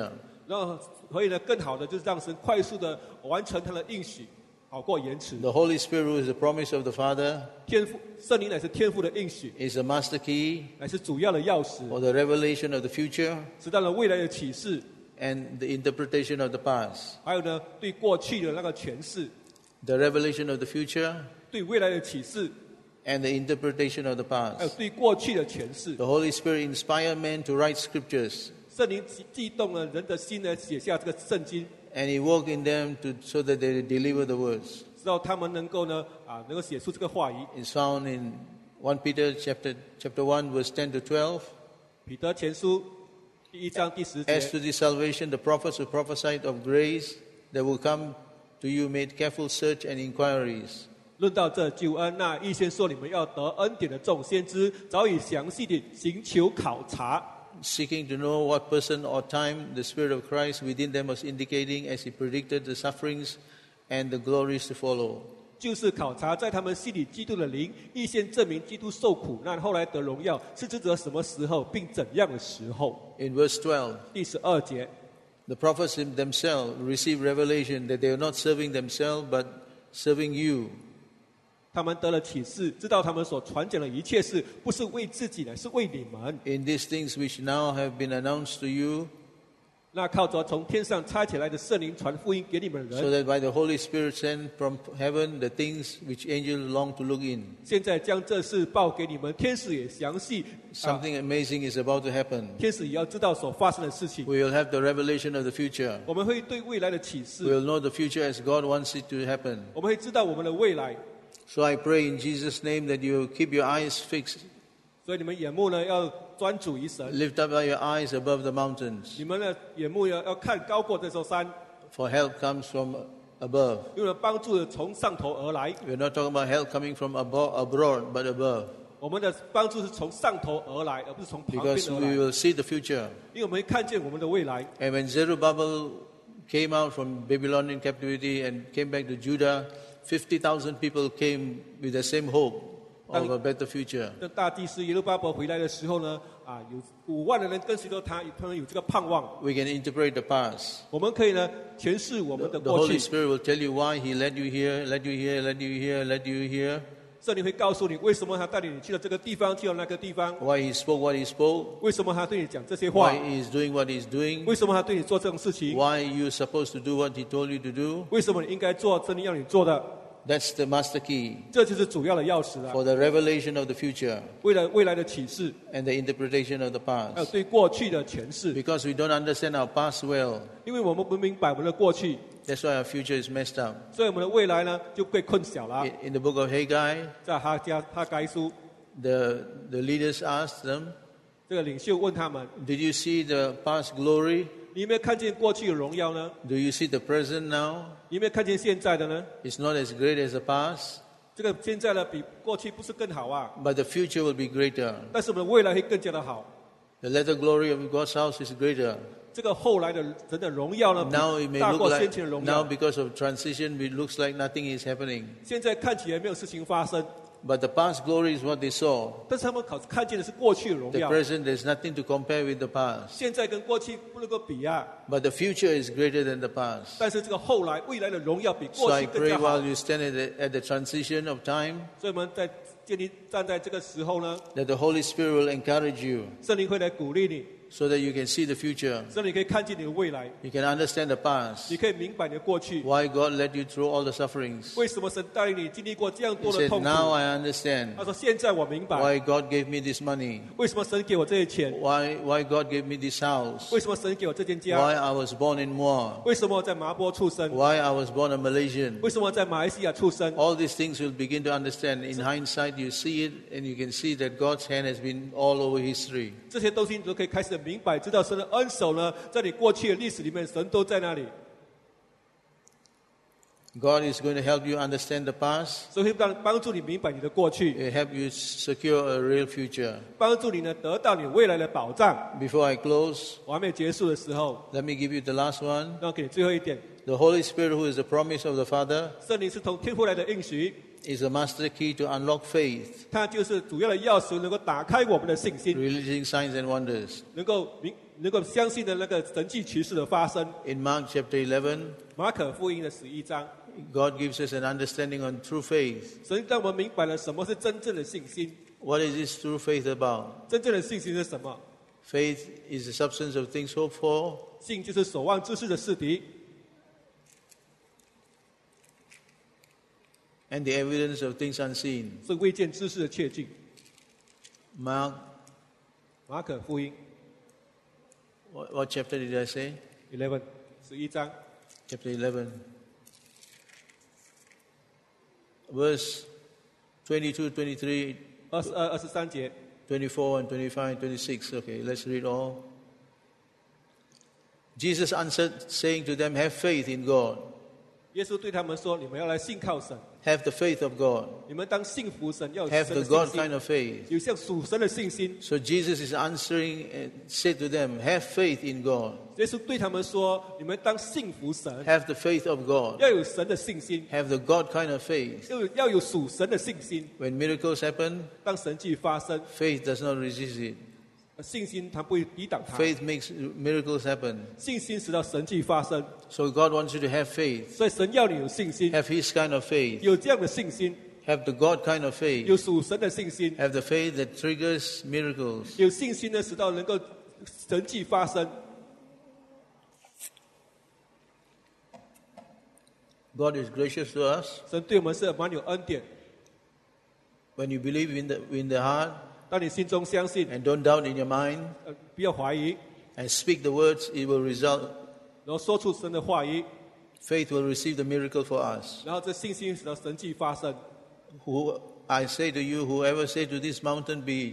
Speaker 2: 然后可以呢更好的就是让神快速的完成他的应许，好过延迟。
Speaker 1: The Holy Spirit, who is the promise of the Father,
Speaker 2: 天父圣灵乃是天父的应许，
Speaker 1: is the master key
Speaker 2: 乃是主要的钥匙，
Speaker 1: for the revelation of the future
Speaker 2: 知道了未来的启示，
Speaker 1: and the interpretation of the past.
Speaker 2: 还有呢对过去的那个诠释，
Speaker 1: The revelation of the future
Speaker 2: 对未来的启示，
Speaker 1: and the interpretation of the
Speaker 2: 还有
Speaker 1: past.
Speaker 2: 对过去的诠释。
Speaker 1: The Holy Spirit inspired men to write scriptures,
Speaker 2: 圣灵激动了人的心呢，写下这个圣经，
Speaker 1: and He worked in them so that they deliver the words.
Speaker 2: 知道他们能够呢能够写出这个话语。
Speaker 1: It's found in 1 Peter chapter 1 verse 10 to 12.
Speaker 2: 彼得前书第1章第10
Speaker 1: As
Speaker 2: 节，
Speaker 1: to the salvation, the prophets who prophesied of grace that will come to you made careful search and inquiries.
Speaker 2: 论到这救恩，那预先说你们要得恩典的众先知，早已详细地寻求考察，
Speaker 1: Seeking to know what person or time the Spirit of Christ within them was indicating as He predicted the sufferings and the glories to follow.
Speaker 2: 就是考察在他们心里基督的灵，预先证明基督受苦难，后来得荣耀，是指着什么时候，并怎样的时候。
Speaker 1: In verse 12,
Speaker 2: 第12节，
Speaker 1: the prophets themselves received revelation that they are not serving themselves but serving you.
Speaker 2: 他们得了启示，知道他们所传讲的一切事，不是为自己的，是为你们。
Speaker 1: In these things which now have been announced to you,
Speaker 2: 那靠着从天上差起来的圣灵传福音给你们的
Speaker 1: so
Speaker 2: 人，
Speaker 1: that by the Holy Spirit sent from heaven the things which angels long to look in.
Speaker 2: 现在将这事报给你们，天使也详细，
Speaker 1: Something amazing is about to happen.
Speaker 2: 天使也要知道所发生的事情。
Speaker 1: We will have the revelation of the future.
Speaker 2: 我们会对未来的启
Speaker 1: We
Speaker 2: 示，
Speaker 1: will know the future as God wants it to happen.
Speaker 2: 我们会知道我们的未来。
Speaker 1: So I pray in Jesus' name that you keep your eyes fixed.
Speaker 2: 所以你们眼目呢要专注于神，
Speaker 1: Lift up your eyes above the mountains.
Speaker 2: 你们的眼目要看高过这座山，
Speaker 1: For help comes from above.
Speaker 2: 因为帮助从上头而来。
Speaker 1: We're not talking about help coming from abroad, but above.
Speaker 2: 我们的帮助是从上头而来，而不是从旁边
Speaker 1: Because
Speaker 2: 而
Speaker 1: we
Speaker 2: 来。
Speaker 1: will see the future.
Speaker 2: 因为我们会看见我们的未来。
Speaker 1: And when Zerubbabel came out from Babylonian captivity and came back to Judah, 50,000 people came with the same hope of a better future.
Speaker 2: 当大祭司耶路巴伯回来的时候呢，有5万的人跟随着他，他们有这个盼望。
Speaker 1: We can interpret the past.
Speaker 2: 我们可以呢诠释我们的
Speaker 1: The
Speaker 2: 过
Speaker 1: Holy
Speaker 2: 去，
Speaker 1: Spirit will tell you why He led you here, led you here, led you here, led you here,
Speaker 2: 圣灵会告诉你为什么他带领你去了这个地方，去了那个地方，
Speaker 1: why He spoke what He spoke,
Speaker 2: 为什么他对你讲这些话
Speaker 1: why，He is doing what He's doing,
Speaker 2: 为什么他对你做这种事情，
Speaker 1: why you're supposed to do what He told you to do.
Speaker 2: 为什么你应该做圣灵要你做的，
Speaker 1: That's the master key
Speaker 2: 这就是主要的钥匙了。
Speaker 1: for the revelation of the future
Speaker 2: 为了未来的启示，
Speaker 1: and the interpretation of the
Speaker 2: 还有
Speaker 1: past.
Speaker 2: 对过去的诠释，
Speaker 1: Because we don't understand our past well,
Speaker 2: 因为我们不明白我们的过去，
Speaker 1: that's why our future is messed up.
Speaker 2: 所以我们的未来呢就被困小了。
Speaker 1: In the book of Haggai,
Speaker 2: 在哈该书，
Speaker 1: the leaders asked them,
Speaker 2: 这个领袖问他们：
Speaker 1: Did you see the past glory?
Speaker 2: 你有没有看见过去的荣耀呢？
Speaker 1: Do you see the present now?
Speaker 2: 你有没有看见现在的呢？
Speaker 1: It's not as great as the past,
Speaker 2: 这个现在呢比过去不是更好啊？
Speaker 1: but the future will be greater.
Speaker 2: 但是我们的未来会更加的好。
Speaker 1: The latter glory of God's house is greater.
Speaker 2: 这个后来的神的荣耀呢，
Speaker 1: Now it may
Speaker 2: 大
Speaker 1: look
Speaker 2: 过先
Speaker 1: like,
Speaker 2: 前的荣
Speaker 1: now
Speaker 2: 耀。
Speaker 1: because of transition, it looks like nothing is happening.
Speaker 2: 现在看起来没有事情发生，
Speaker 1: But the past glory is what they saw.
Speaker 2: 但是他们看见的是过去的荣
Speaker 1: The
Speaker 2: 耀。
Speaker 1: present, there's nothing to compare with the past.
Speaker 2: 现在跟过去不能够比啊，
Speaker 1: But the future is greater than the past.
Speaker 2: 但是这个后来未来的荣耀比
Speaker 1: So
Speaker 2: 过
Speaker 1: I
Speaker 2: 去更
Speaker 1: pray
Speaker 2: 加好
Speaker 1: while。you stand at the transition of time,
Speaker 2: 所以我们在站在这个时候呢，
Speaker 1: that the Holy Spirit will encourage you
Speaker 2: 圣灵会来鼓励你，
Speaker 1: so that you can see the future.
Speaker 2: 圣灵可以看见你的未来，
Speaker 1: You can understand the past.
Speaker 2: 你可以明白你的过去，
Speaker 1: Why God led you through all the sufferings.
Speaker 2: 为什么神带领你经历过这样
Speaker 1: He
Speaker 2: 多的
Speaker 1: said,
Speaker 2: 痛苦。
Speaker 1: now I understand
Speaker 2: 他说现在我明白，
Speaker 1: why God gave me this money.
Speaker 2: 为什么神给我这些钱，
Speaker 1: Why God gave me this house.
Speaker 2: 为什么神给我这间家，
Speaker 1: Why I was born in Moa.
Speaker 2: 为什么我在麻坡出生，
Speaker 1: Why I was born a Malaysian.
Speaker 2: 为什么在马来西亚出生。
Speaker 1: All these things you'll begin to understand. In hindsight, you see it and you can see that God's hand has been all over history.
Speaker 2: 这些东西你都可以开始明白，知道神的恩手呢，在你过去的历史里面，神都在那里，
Speaker 1: God is going to help you understand the past,
Speaker 2: 所以会帮助你明白你的过去，
Speaker 1: help you secure a real future.
Speaker 2: 帮助你呢得到你未来的保障。
Speaker 1: Before I close,
Speaker 2: 我还没有结束的时候，
Speaker 1: let me give you the last one.
Speaker 2: 那我给你最后一点，
Speaker 1: The Holy Spirit, who is the promise of the Father,
Speaker 2: 圣灵是从天父来的应许，
Speaker 1: is the master key to unlock faith,
Speaker 2: 它就是主要的钥匙，能够打开我们的信心，
Speaker 1: releasing signs and wonders.
Speaker 2: 能够能够相信的那个神迹奇事的发生。
Speaker 1: In Mark chapter 11,
Speaker 2: 马可福音的11章，
Speaker 1: God gives us an understanding on true faith.
Speaker 2: 神让我们明白了什么是真正的信心。
Speaker 1: What is this true faith about?
Speaker 2: 真正的信心是什么？
Speaker 1: Faith is the substance of things hoped for,
Speaker 2: 信就是守望之事的事敌，
Speaker 1: and the evidence of things unseen.
Speaker 2: 是未见之事的确据。
Speaker 1: Mark,
Speaker 2: 马可福音
Speaker 1: what chapter did I say?
Speaker 2: 11章
Speaker 1: Chapter 11. Verse 22, 23,
Speaker 2: 22、23节。
Speaker 1: 24 and 25 and 26. Okay, let's read all. Jesus answered, saying to them, Have faith in God.
Speaker 2: 耶稣对他们说：“你们要来信靠神，
Speaker 1: Have the faith of God.
Speaker 2: 你们当信服神，要有
Speaker 1: Have
Speaker 2: 神
Speaker 1: the
Speaker 2: 的
Speaker 1: God
Speaker 2: 信
Speaker 1: kind
Speaker 2: 心，
Speaker 1: of faith.
Speaker 2: 有像属神的信心。”
Speaker 1: So Jesus is answering and said to them, Have faith in God.
Speaker 2: 耶稣对他们说：“你们当信服神，
Speaker 1: Have the faith of God.
Speaker 2: 要有神的信心，
Speaker 1: Have the God kind of faith.
Speaker 2: 要有属神的信心。
Speaker 1: When miracles happen,
Speaker 2: 当神迹发生，
Speaker 1: faith does not resist it.
Speaker 2: 信心它不会抵挡它。
Speaker 1: Faith makes miracles happen.
Speaker 2: 信心使到神迹发生，
Speaker 1: So God wants you to have faith.
Speaker 2: 所以神要你有信心，
Speaker 1: Have His kind of faith.
Speaker 2: 有这样的信心，
Speaker 1: Have the God kind of
Speaker 2: 有
Speaker 1: faith.
Speaker 2: 属神的信心，
Speaker 1: Have the faith that triggers miracles.
Speaker 2: 有信心呢，使到能够神迹发生。
Speaker 1: God is gracious to us.
Speaker 2: 神对我们是蛮有恩典。
Speaker 1: When you believe in the heart
Speaker 2: 当你心中相信，
Speaker 1: and don't doubt in your mind
Speaker 2: 不要怀疑，
Speaker 1: and speak the words, it will result.
Speaker 2: 然后说出神的话语，
Speaker 1: Faith will receive the miracle for us.
Speaker 2: 然后这信心使到神迹发生。
Speaker 1: Who I say to you, whoever say to this mountain, be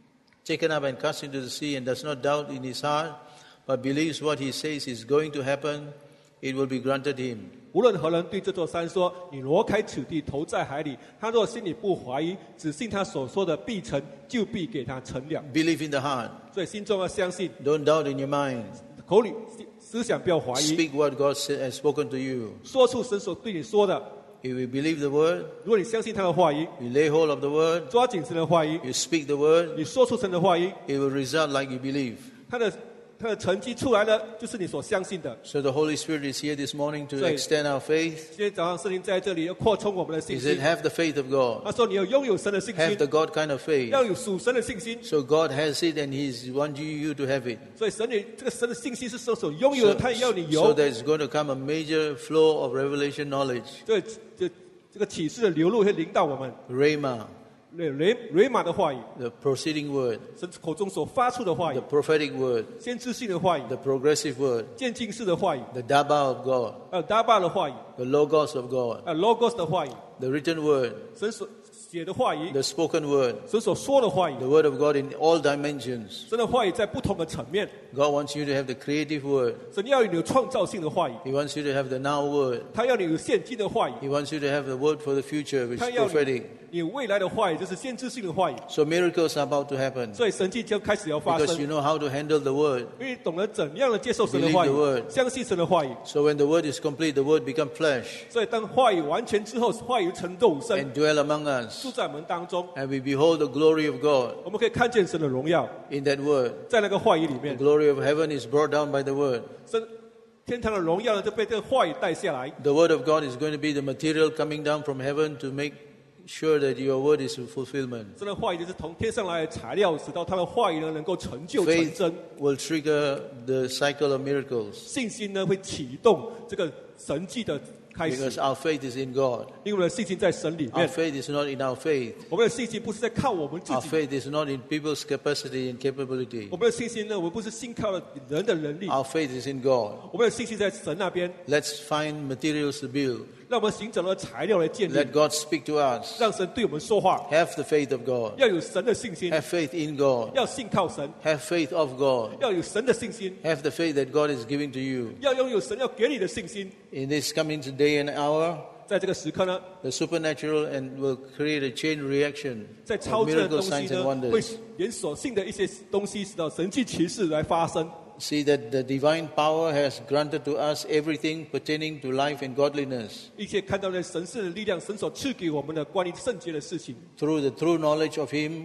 Speaker 1: taken up and cast into the sea, and does not doubt in his heart, but believes what he says is going to happen, it will be granted him.
Speaker 2: 无论何人对这座山说：“你挪开此地，投在海里。”他若心里不怀疑，只信他所说的必成，就必给他成了。
Speaker 1: Believe in the heart.
Speaker 2: 所以心中要相信，
Speaker 1: Don't doubt in your mind.
Speaker 2: 口里思想不要怀疑，
Speaker 1: Speak what God has spoken to you.
Speaker 2: 说出神所对你说的。
Speaker 1: If you believe the word,
Speaker 2: 如果你相信他的话语，
Speaker 1: you lay hold of the word,
Speaker 2: 抓紧神的话语，
Speaker 1: you speak the word,
Speaker 2: 你说出神的话语，
Speaker 1: it will result like you believe.
Speaker 2: 他的成绩出来了，就是你所相信的。
Speaker 1: So the Holy Spirit is here this morning to
Speaker 2: Right.
Speaker 1: extend our faith.
Speaker 2: 今天早上圣灵在这里要扩充我们的信
Speaker 1: He said,
Speaker 2: 心。
Speaker 1: have the faith of God.
Speaker 2: 他说你要拥有神的信
Speaker 1: Have
Speaker 2: 心，
Speaker 1: the God kind of faith.
Speaker 2: 要有属神的信心。
Speaker 1: So God has it and He's wanting you to have it.
Speaker 2: 所以神你这个神的信心是所拥有的，他也要你
Speaker 1: So
Speaker 2: 有。
Speaker 1: there's going to come a major flow of revelation knowledge.
Speaker 2: 这个启示的流露会临到我们。
Speaker 1: Rhema,
Speaker 2: 雷马的话语，
Speaker 1: the proceeding word,
Speaker 2: 神口中所发出的话语
Speaker 1: the，prophetic word,
Speaker 2: 先知性的话语，
Speaker 1: the progressive word,
Speaker 2: 渐进式的话语，
Speaker 1: the Daba of God,
Speaker 2: 还有达巴的话语，
Speaker 1: the Logos of God,
Speaker 2: 还有 logos 的话语，
Speaker 1: the written word,
Speaker 2: 神所写的话语，
Speaker 1: the spoken word,
Speaker 2: 神所说的话语，
Speaker 1: the word of God in all dimensions.
Speaker 2: 神的话语在不同的层面，
Speaker 1: God wants you to have the creative word.
Speaker 2: 神要你有创造性的话语，
Speaker 1: He wants you to have the now word.
Speaker 2: 他要你有现今的话语，
Speaker 1: He wants you to have the word for the future, which
Speaker 2: 他
Speaker 1: is
Speaker 2: 要
Speaker 1: prophetic.
Speaker 2: 你有未来的话语，就是先知性的话语。
Speaker 1: So miracles are about to happen
Speaker 2: 所以神迹将开始要发
Speaker 1: because
Speaker 2: 生
Speaker 1: you，know how to handle the word.
Speaker 2: 因为你懂得怎样的接受神的话
Speaker 1: Believe the word
Speaker 2: 语，相信神的话语。
Speaker 1: So when the word is complete, the word becomes flesh
Speaker 2: 所以当话语完全之后，话语成肉身，
Speaker 1: and dwell among us.
Speaker 2: 住在我们当中，
Speaker 1: And we behold the glory of God
Speaker 2: 我们可以看见神的荣耀，
Speaker 1: in that word.
Speaker 2: 在那个话语里
Speaker 1: The
Speaker 2: 面，
Speaker 1: glory of heaven is brought down by the word.
Speaker 2: 神天堂的荣耀呢就被这个话语带下来。
Speaker 1: The word of God is going to be the material coming down from heaven to make sure that your word is fulfillment.
Speaker 2: 神的话语就是从天上来的材料，使到他的话语呢能够成就成
Speaker 1: Faith
Speaker 2: 真。
Speaker 1: will trigger the cycle of miracles
Speaker 2: 信心呢会启动这个神迹的开始，
Speaker 1: because our faith is in God.
Speaker 2: 因为我们的信心在神里
Speaker 1: Our
Speaker 2: 面。
Speaker 1: faith is not in our faith.
Speaker 2: 我们的信心不是在靠我们自
Speaker 1: Our
Speaker 2: 己，
Speaker 1: faith is not in people's capacity and capability.
Speaker 2: 我们的信心呢，我们不是信靠了人的能力，
Speaker 1: Our faith is in God.
Speaker 2: 我们的信心在神那边。
Speaker 1: Let's find materials to build.
Speaker 2: 让我们寻找了材料来建立，
Speaker 1: Let God speak to us.
Speaker 2: 让神对我们说话。
Speaker 1: Have the faith of God.
Speaker 2: 要有神的信心，
Speaker 1: Have faith in God.
Speaker 2: 要信靠神，
Speaker 1: Have faith of God.
Speaker 2: 要有神的信心，
Speaker 1: Have the faith that God is giving to you.
Speaker 2: 要拥有神要给你的信心。
Speaker 1: In this coming day and hour,
Speaker 2: 在这个时刻呢，
Speaker 1: the supernatural and will create a chain reaction
Speaker 2: 在超
Speaker 1: of
Speaker 2: 自然的
Speaker 1: miracle
Speaker 2: 东西
Speaker 1: signs and
Speaker 2: 呢，会
Speaker 1: wonders.
Speaker 2: 连锁性的一些东西，使到神迹奇事来发生。
Speaker 1: See that the divine power has granted to us everything pertaining to life and godliness
Speaker 2: 一切看到了神圣的力量，神所赐给我们的关于圣洁的事情，
Speaker 1: through the true knowledge of Him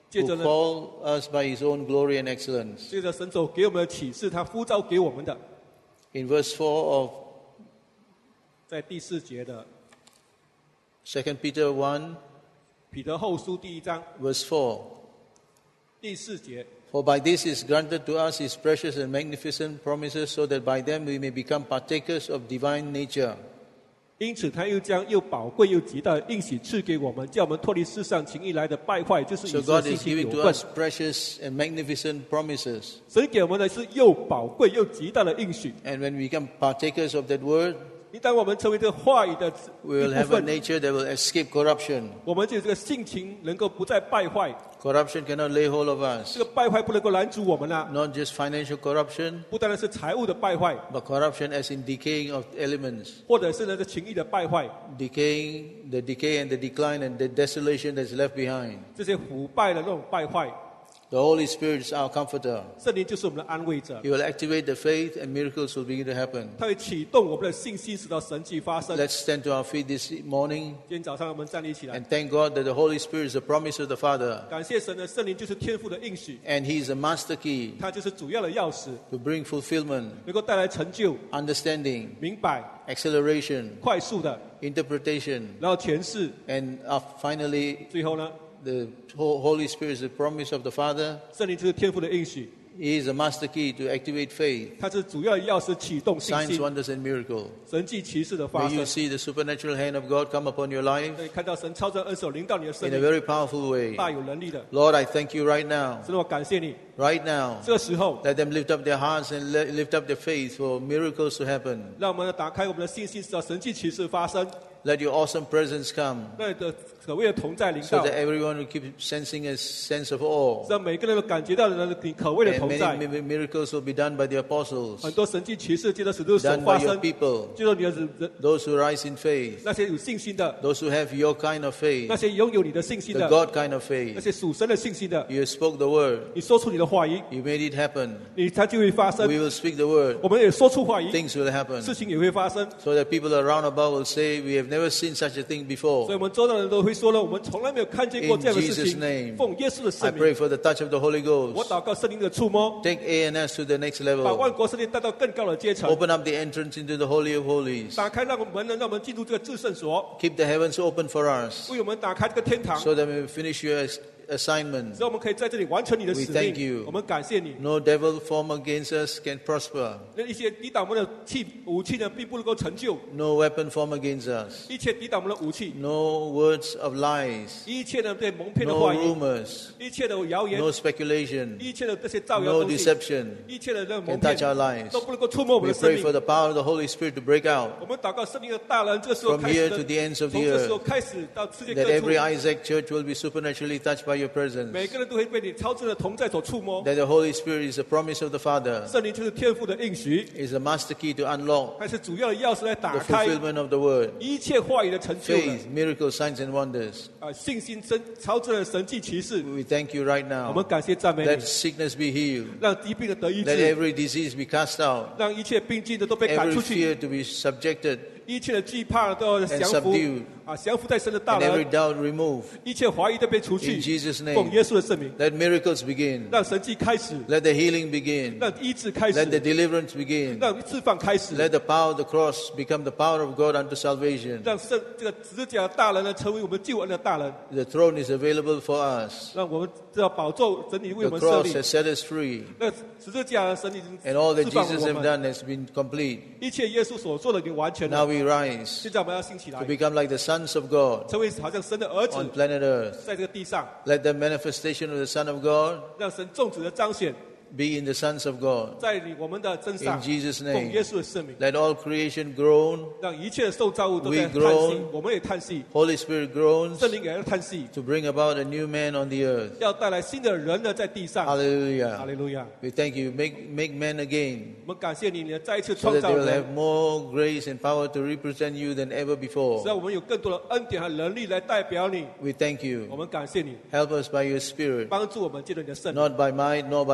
Speaker 2: 接
Speaker 1: who
Speaker 2: 着呢，
Speaker 1: called us by his own glory and excellence.
Speaker 2: 接着神所给我们的启示，他呼召给我们的，
Speaker 1: In verse 4 of
Speaker 2: 在第4节的
Speaker 1: 2 Peter 1,
Speaker 2: 彼得后书第1章
Speaker 1: verse 4.
Speaker 2: 第4节，
Speaker 1: For by this is granted to us his precious and magnificent promises, so that by them we may become partakers of divine nature.
Speaker 2: 因此他又将又宝贵又极大的应许赐给我们，叫我们脱离世上情欲来的败坏，就是
Speaker 1: So
Speaker 2: 以色
Speaker 1: God
Speaker 2: 性
Speaker 1: is
Speaker 2: 情
Speaker 1: giving
Speaker 2: 有
Speaker 1: to
Speaker 2: 份。
Speaker 1: us precious and magnificent promises.
Speaker 2: 神给我们的是又宝贵又极大的应许。
Speaker 1: And when we become partakers of that word,
Speaker 2: 一旦我们成为这个话语的
Speaker 1: we will
Speaker 2: 一
Speaker 1: have
Speaker 2: 部
Speaker 1: a
Speaker 2: 分，
Speaker 1: nature that will escape corruption.
Speaker 2: 我们就这个性情能够不再败坏，
Speaker 1: Corruption cannot lay hold of
Speaker 2: 这
Speaker 1: us.
Speaker 2: 个败坏不能够拦阻我们了。
Speaker 1: Not just financial corruption,
Speaker 2: 不单单是财务的败坏，
Speaker 1: but corruption as in decaying of elements.
Speaker 2: 或者是呢这情欲的败坏，
Speaker 1: Decaying, the decay and the decline and the desolation that's left behind.
Speaker 2: 这些腐败的那种败坏，
Speaker 1: The Holy Spirit is our comforter.
Speaker 2: 圣灵就是我们的安慰者，
Speaker 1: He will activate the faith and miracles will begin to happen.
Speaker 2: 他会启动我们的信心，使到神迹发生。
Speaker 1: Let's stand to our feet this morning
Speaker 2: 今天早上我们站立起来，
Speaker 1: and thank God that the Holy Spirit is the promise of the Father
Speaker 2: 感谢神的圣灵就是天父的应许，
Speaker 1: and He is the master key
Speaker 2: 他就是主要的钥匙，
Speaker 1: to bring fulfillment,
Speaker 2: 能够带来成就、
Speaker 1: understanding,
Speaker 2: 明白、
Speaker 1: acceleration,
Speaker 2: 快速的，
Speaker 1: interpretation,
Speaker 2: 然后诠释，
Speaker 1: and finally
Speaker 2: 最后呢，
Speaker 1: the Holy Spirit is the promise of the Father.
Speaker 2: 圣灵就是天父的应许，
Speaker 1: He is the master key to activate faith,
Speaker 2: 它是主要的钥匙，启动信
Speaker 1: signs,
Speaker 2: 心、
Speaker 1: wonders, and miracles.
Speaker 2: 神迹奇事的发
Speaker 1: May you
Speaker 2: 生。
Speaker 1: see the supernatural hand of God come upon your life
Speaker 2: 可以看到神超正恩手临到你的生
Speaker 1: in a
Speaker 2: 命，
Speaker 1: very powerful way.
Speaker 2: 大有能力的。
Speaker 1: Lord, I thank you right now.
Speaker 2: 所以我感谢你，
Speaker 1: Right now,
Speaker 2: 这个时候
Speaker 1: let them lift up their hearts and lift up their faith for miracles to happen.
Speaker 2: 让我们打开我们的信心，使到神迹奇事发生，
Speaker 1: Let your awesome presence come
Speaker 2: 让你的可谓的同在临
Speaker 1: so
Speaker 2: 到，
Speaker 1: that everyone will keep sensing a sense of awe.
Speaker 2: 让每个人都感觉到你可谓的
Speaker 1: And
Speaker 2: 同在。
Speaker 1: many miracles will be done by the apostles,
Speaker 2: 很多神迹奇事借着使徒的手
Speaker 1: done
Speaker 2: 发
Speaker 1: by your
Speaker 2: 生，
Speaker 1: people,
Speaker 2: 借着你的人，
Speaker 1: those who rise in faith,
Speaker 2: 那些有信心的，
Speaker 1: those who have your kind of
Speaker 2: 那
Speaker 1: faith,
Speaker 2: 些拥有你的信心
Speaker 1: the
Speaker 2: 的，
Speaker 1: God kind of
Speaker 2: 那
Speaker 1: faith.
Speaker 2: 些属神的信心的，
Speaker 1: You spoke the word,
Speaker 2: 你说出你的话语，
Speaker 1: you made it happen.
Speaker 2: 它就会发
Speaker 1: We
Speaker 2: 生。
Speaker 1: will speak the word,
Speaker 2: 我们也说出话语，
Speaker 1: things will happen.
Speaker 2: 事情也会发生。
Speaker 1: So that people around about will say, we have never seen such a thing
Speaker 2: 所以
Speaker 1: before.
Speaker 2: 我们周遭的人都会说了，我们从来没有看见过这样的事
Speaker 1: In Jesus'
Speaker 2: 情。
Speaker 1: name.
Speaker 2: 奉耶稣的
Speaker 1: I
Speaker 2: 圣
Speaker 1: pray
Speaker 2: 名，
Speaker 1: for the touch of the Holy
Speaker 2: 我
Speaker 1: Ghost.
Speaker 2: 祷告圣灵的触摸，
Speaker 1: Take ANS to the next
Speaker 2: 把万
Speaker 1: level.
Speaker 2: 国圣灵带到更高的阶层，
Speaker 1: Open up the entrance into the Holy of Holies.
Speaker 2: 打开让我们让我们进入这个至圣所，
Speaker 1: Keep the heavens open for us
Speaker 2: 为我们打开这个天堂，
Speaker 1: so that we finish your assignment.
Speaker 2: 让我们可以在这里完成你的
Speaker 1: We
Speaker 2: 使
Speaker 1: thank
Speaker 2: 命
Speaker 1: you.。
Speaker 2: 我们感谢你。
Speaker 1: No devil form against us can prosper.
Speaker 2: 那一些抵挡我们的武器呢，并不能够成就；
Speaker 1: No weapon form against us.
Speaker 2: 一切抵挡我们的武器，
Speaker 1: No words of lies.
Speaker 2: 一切的对蒙骗的
Speaker 1: No
Speaker 2: 话语，
Speaker 1: rumors.
Speaker 2: 一切的谣言，
Speaker 1: No speculation.
Speaker 2: 一切的这些造谣
Speaker 1: No
Speaker 2: 东西，
Speaker 1: deception
Speaker 2: 一切的那
Speaker 1: can
Speaker 2: 蒙
Speaker 1: touch
Speaker 2: 骗
Speaker 1: our lives.
Speaker 2: 都不能够触摸我们
Speaker 1: We
Speaker 2: 的生
Speaker 1: pray for
Speaker 2: 命。
Speaker 1: the power of the Holy Spirit to break out
Speaker 2: 我们祷告圣灵的大人，这个时候
Speaker 1: from
Speaker 2: 开
Speaker 1: here
Speaker 2: 始
Speaker 1: to
Speaker 2: 的，
Speaker 1: the ends of
Speaker 2: 从
Speaker 1: the
Speaker 2: 这时候
Speaker 1: earth.
Speaker 2: 开始到世界
Speaker 1: That
Speaker 2: 各
Speaker 1: every
Speaker 2: 处，
Speaker 1: Isaac church will be supernaturally touched by your
Speaker 2: 每
Speaker 1: presence.
Speaker 2: 个人都会被你超自的同在所触摸。
Speaker 1: That the Holy Spirit is the promise of the Father.
Speaker 2: 圣灵就是天父的应许，
Speaker 1: Is the master key to unlock
Speaker 2: 还是主要的钥匙来
Speaker 1: the
Speaker 2: 打开
Speaker 1: fulfillment of the word.
Speaker 2: 一切话语的成就的
Speaker 1: Faith, miracles, signs, and wonders.
Speaker 2: 信心真超自的神迹奇事。
Speaker 1: We thank you right
Speaker 2: 我们
Speaker 1: now.
Speaker 2: 感谢赞美
Speaker 1: Let
Speaker 2: 你，
Speaker 1: sickness be healed.
Speaker 2: 让疾病的得医
Speaker 1: Let
Speaker 2: 治，
Speaker 1: every disease be cast out.
Speaker 2: 让一切病菌的都被赶
Speaker 1: Every
Speaker 2: 出去，
Speaker 1: fear to be subjected.
Speaker 2: 一切的惧怕都要
Speaker 1: And
Speaker 2: 降服
Speaker 1: subdued.
Speaker 2: 降服在神的大
Speaker 1: And every
Speaker 2: 能，
Speaker 1: doubt removed.
Speaker 2: 一切怀疑都被除去
Speaker 1: In。Jesus'
Speaker 2: 奉
Speaker 1: name.
Speaker 2: 耶稣的圣名，
Speaker 1: Let miracles begin.
Speaker 2: 让神迹开始，
Speaker 1: Let the healing begin.
Speaker 2: 让医治开
Speaker 1: Let the
Speaker 2: 始，
Speaker 1: deliverance begin.
Speaker 2: 让释放开始，
Speaker 1: Let the power of the cross become the power of God unto salvation.
Speaker 2: 让这个十字架的大人呢成为我们救恩的大人，
Speaker 1: The throne is available for us.
Speaker 2: 让我们知道宝座神已为我
Speaker 1: The
Speaker 2: 们设
Speaker 1: cross
Speaker 2: 立。
Speaker 1: has set us free.
Speaker 2: 那十字架的神已经
Speaker 1: And all that
Speaker 2: 释放
Speaker 1: Jesus
Speaker 2: 我
Speaker 1: has
Speaker 2: 们，
Speaker 1: done has been complete.
Speaker 2: 一切耶稣所做的已经完全
Speaker 1: Now
Speaker 2: 了。
Speaker 1: we rise
Speaker 2: 现在我们要兴起来
Speaker 1: to，become like the sons of God
Speaker 2: 成为好像神的儿
Speaker 1: on
Speaker 2: 子，
Speaker 1: planet earth.
Speaker 2: 在这个地上，
Speaker 1: Let the manifestation of the Son of God
Speaker 2: 让神众子的彰显
Speaker 1: be in the sons of God.
Speaker 2: 在我们的身上。
Speaker 1: In Jesus'
Speaker 2: 奉
Speaker 1: name.
Speaker 2: 耶稣的圣名，
Speaker 1: Let all creation groan.
Speaker 2: 让一切的受造物都在
Speaker 1: We
Speaker 2: 叹
Speaker 1: groan
Speaker 2: 息，我们也叹息，
Speaker 1: Holy Spirit groans
Speaker 2: 圣灵也在叹息，
Speaker 1: to bring about a new man on the earth.
Speaker 2: 要带来新的人呢在地上。哈
Speaker 1: Hallelujah.
Speaker 2: 利路亚！
Speaker 1: We thank you. Make man again
Speaker 2: 我们感谢你，你再一次
Speaker 1: so
Speaker 2: 创
Speaker 1: that
Speaker 2: 造
Speaker 1: they will
Speaker 2: 人，
Speaker 1: have more grace and power to represent you than ever
Speaker 2: 使
Speaker 1: before.
Speaker 2: 让我们有更多的恩典和能力来代表你。
Speaker 1: We thank
Speaker 2: 我
Speaker 1: you.
Speaker 2: 们感谢你，
Speaker 1: Help us by your Spirit,
Speaker 2: 帮助我们借着你的圣灵，
Speaker 1: not by might nor by power,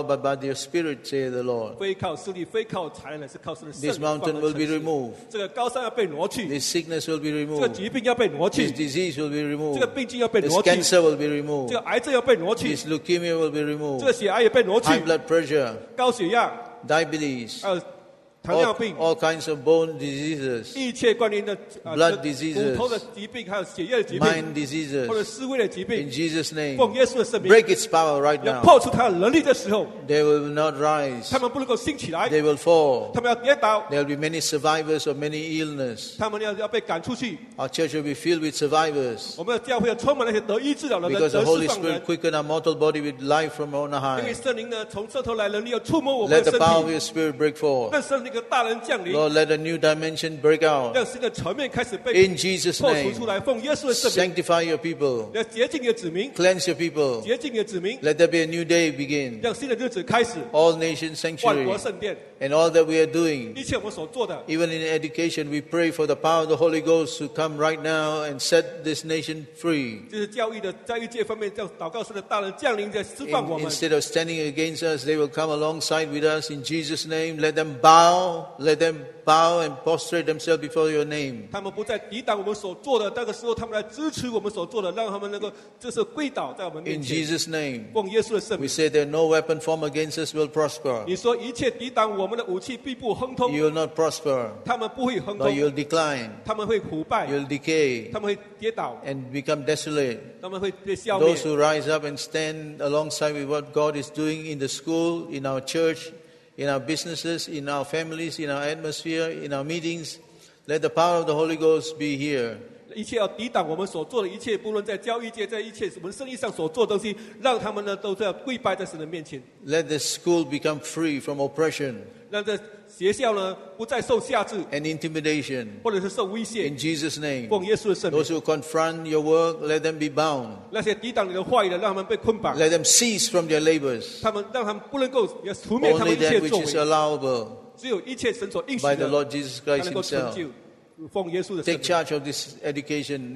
Speaker 1: but by your Spirit, saith the Lord.
Speaker 2: 非靠势力，非靠才能，是靠神的圣
Speaker 1: This
Speaker 2: 灵放
Speaker 1: mountain
Speaker 2: 人
Speaker 1: will
Speaker 2: 成
Speaker 1: be
Speaker 2: 事
Speaker 1: removed.
Speaker 2: 这个高山要被挪去，
Speaker 1: This sickness will be
Speaker 2: 这个
Speaker 1: removed.
Speaker 2: 疾病要被挪
Speaker 1: This
Speaker 2: 去，
Speaker 1: disease will be
Speaker 2: 这
Speaker 1: removed.
Speaker 2: 个病菌要被
Speaker 1: This
Speaker 2: 挪去，
Speaker 1: cancer will be
Speaker 2: 这
Speaker 1: removed.
Speaker 2: 个癌症要被挪去，
Speaker 1: This leukemia will be
Speaker 2: 这个
Speaker 1: removed.
Speaker 2: 血癌也被挪去，
Speaker 1: High blood pressure,
Speaker 2: 高血压，
Speaker 1: diabetes,
Speaker 2: 还有糖尿病，
Speaker 1: all kinds of bone diseases,
Speaker 2: 一切关于的
Speaker 1: Blood diseases
Speaker 2: 骨头的疾病，还有血液的疾病，
Speaker 1: mind
Speaker 2: 或者
Speaker 1: diseases.
Speaker 2: 思维的疾
Speaker 1: In
Speaker 2: 病，
Speaker 1: Jesus' name,
Speaker 2: 奉耶稣的圣名，
Speaker 1: break its power right
Speaker 2: 要
Speaker 1: now.
Speaker 2: 破除它的能力的时候，
Speaker 1: They will not rise.
Speaker 2: 他们不能够兴起来，
Speaker 1: They will fall.
Speaker 2: 他们要跌倒，
Speaker 1: There will be many survivors of many illness.
Speaker 2: 他们要被赶出去。
Speaker 1: Our church will be filled with survivors
Speaker 2: 我们的教会要充满那些得医治了的人，
Speaker 1: because the
Speaker 2: 得
Speaker 1: Holy
Speaker 2: 释放人
Speaker 1: Spirit。quicken our mortal body with life from on
Speaker 2: 因为
Speaker 1: high.
Speaker 2: 圣灵呢，从这头来能力要触摸我们
Speaker 1: Let
Speaker 2: 的
Speaker 1: the
Speaker 2: 身
Speaker 1: power of
Speaker 2: 体，
Speaker 1: your Spirit break forth.
Speaker 2: 让圣灵的大能降临，
Speaker 1: Lord, let a new dimension break out.
Speaker 2: 让新的层面开始被
Speaker 1: In Jesus'
Speaker 2: 破除
Speaker 1: name,
Speaker 2: 出来。奉耶稣的圣名，
Speaker 1: sanctify your people.
Speaker 2: 要洁净你的子民，
Speaker 1: Cleanse your people.
Speaker 2: 洁净你的子民，
Speaker 1: Let there be a new day begin.
Speaker 2: 让新的日子开始。
Speaker 1: All nation
Speaker 2: 万
Speaker 1: sanctuary
Speaker 2: 国圣殿，
Speaker 1: and all that we are doing.
Speaker 2: 一切我们所做的，
Speaker 1: Even in education, we pray for the power of the Holy Ghost to come right now and set this nation free.
Speaker 2: 就是教育的在一界方面，让祷告神的大能降临，在释放我们。
Speaker 1: Instead of standing against us, they will come alongside with us in Jesus' name. Let them bow and prostrate themselves before your name.
Speaker 2: 他们不再抵挡我们所做的，那个时候他们来支持我们所做的，让他们能够就是跪倒在我们
Speaker 1: In
Speaker 2: 面前。
Speaker 1: Jesus' name,
Speaker 2: 奉耶稣的圣
Speaker 1: we
Speaker 2: 名，
Speaker 1: say that no weapon formed against us will prosper.
Speaker 2: 你说一切抵挡我们的武器必不亨通，
Speaker 1: You will not prosper,
Speaker 2: 他们不会亨
Speaker 1: but
Speaker 2: 通，
Speaker 1: you'll decline,
Speaker 2: 他们会腐败，
Speaker 1: you'll decay,
Speaker 2: 他们会跌倒，
Speaker 1: and become desolate.
Speaker 2: 他们会被消灭
Speaker 1: Those。who rise up and stand alongside with what God is doing in the school, in our church, in our businesses, in our families, in our atmosphere, in our meetings, let the power of the Holy Ghost be here.
Speaker 2: 一切要抵挡我们所做的一切，不论在教育界，在一切我们生意上所做的东西，让他们呢都在跪拜在神的面前，
Speaker 1: Let the school become free from oppression
Speaker 2: 让这学校呢不再受辖制，
Speaker 1: and intimidation.
Speaker 2: 或者是受威胁。
Speaker 1: In Jesus' name,
Speaker 2: 奉耶稣的圣名
Speaker 1: those，who confront your work, let them be bound.
Speaker 2: 那些抵挡你的话语的，让他们被捆绑，
Speaker 1: Let them cease from their labors.
Speaker 2: 让他们不能够也除灭他
Speaker 1: Only
Speaker 2: 们一切
Speaker 1: that
Speaker 2: 作
Speaker 1: which is
Speaker 2: 为，
Speaker 1: allowable
Speaker 2: 只有一切神所应许
Speaker 1: by the
Speaker 2: 的，
Speaker 1: Lord Jesus
Speaker 2: 才
Speaker 1: Christ
Speaker 2: 能够成
Speaker 1: Himself.
Speaker 2: 就。奉耶稣的圣
Speaker 1: Take
Speaker 2: 名，
Speaker 1: charge of this education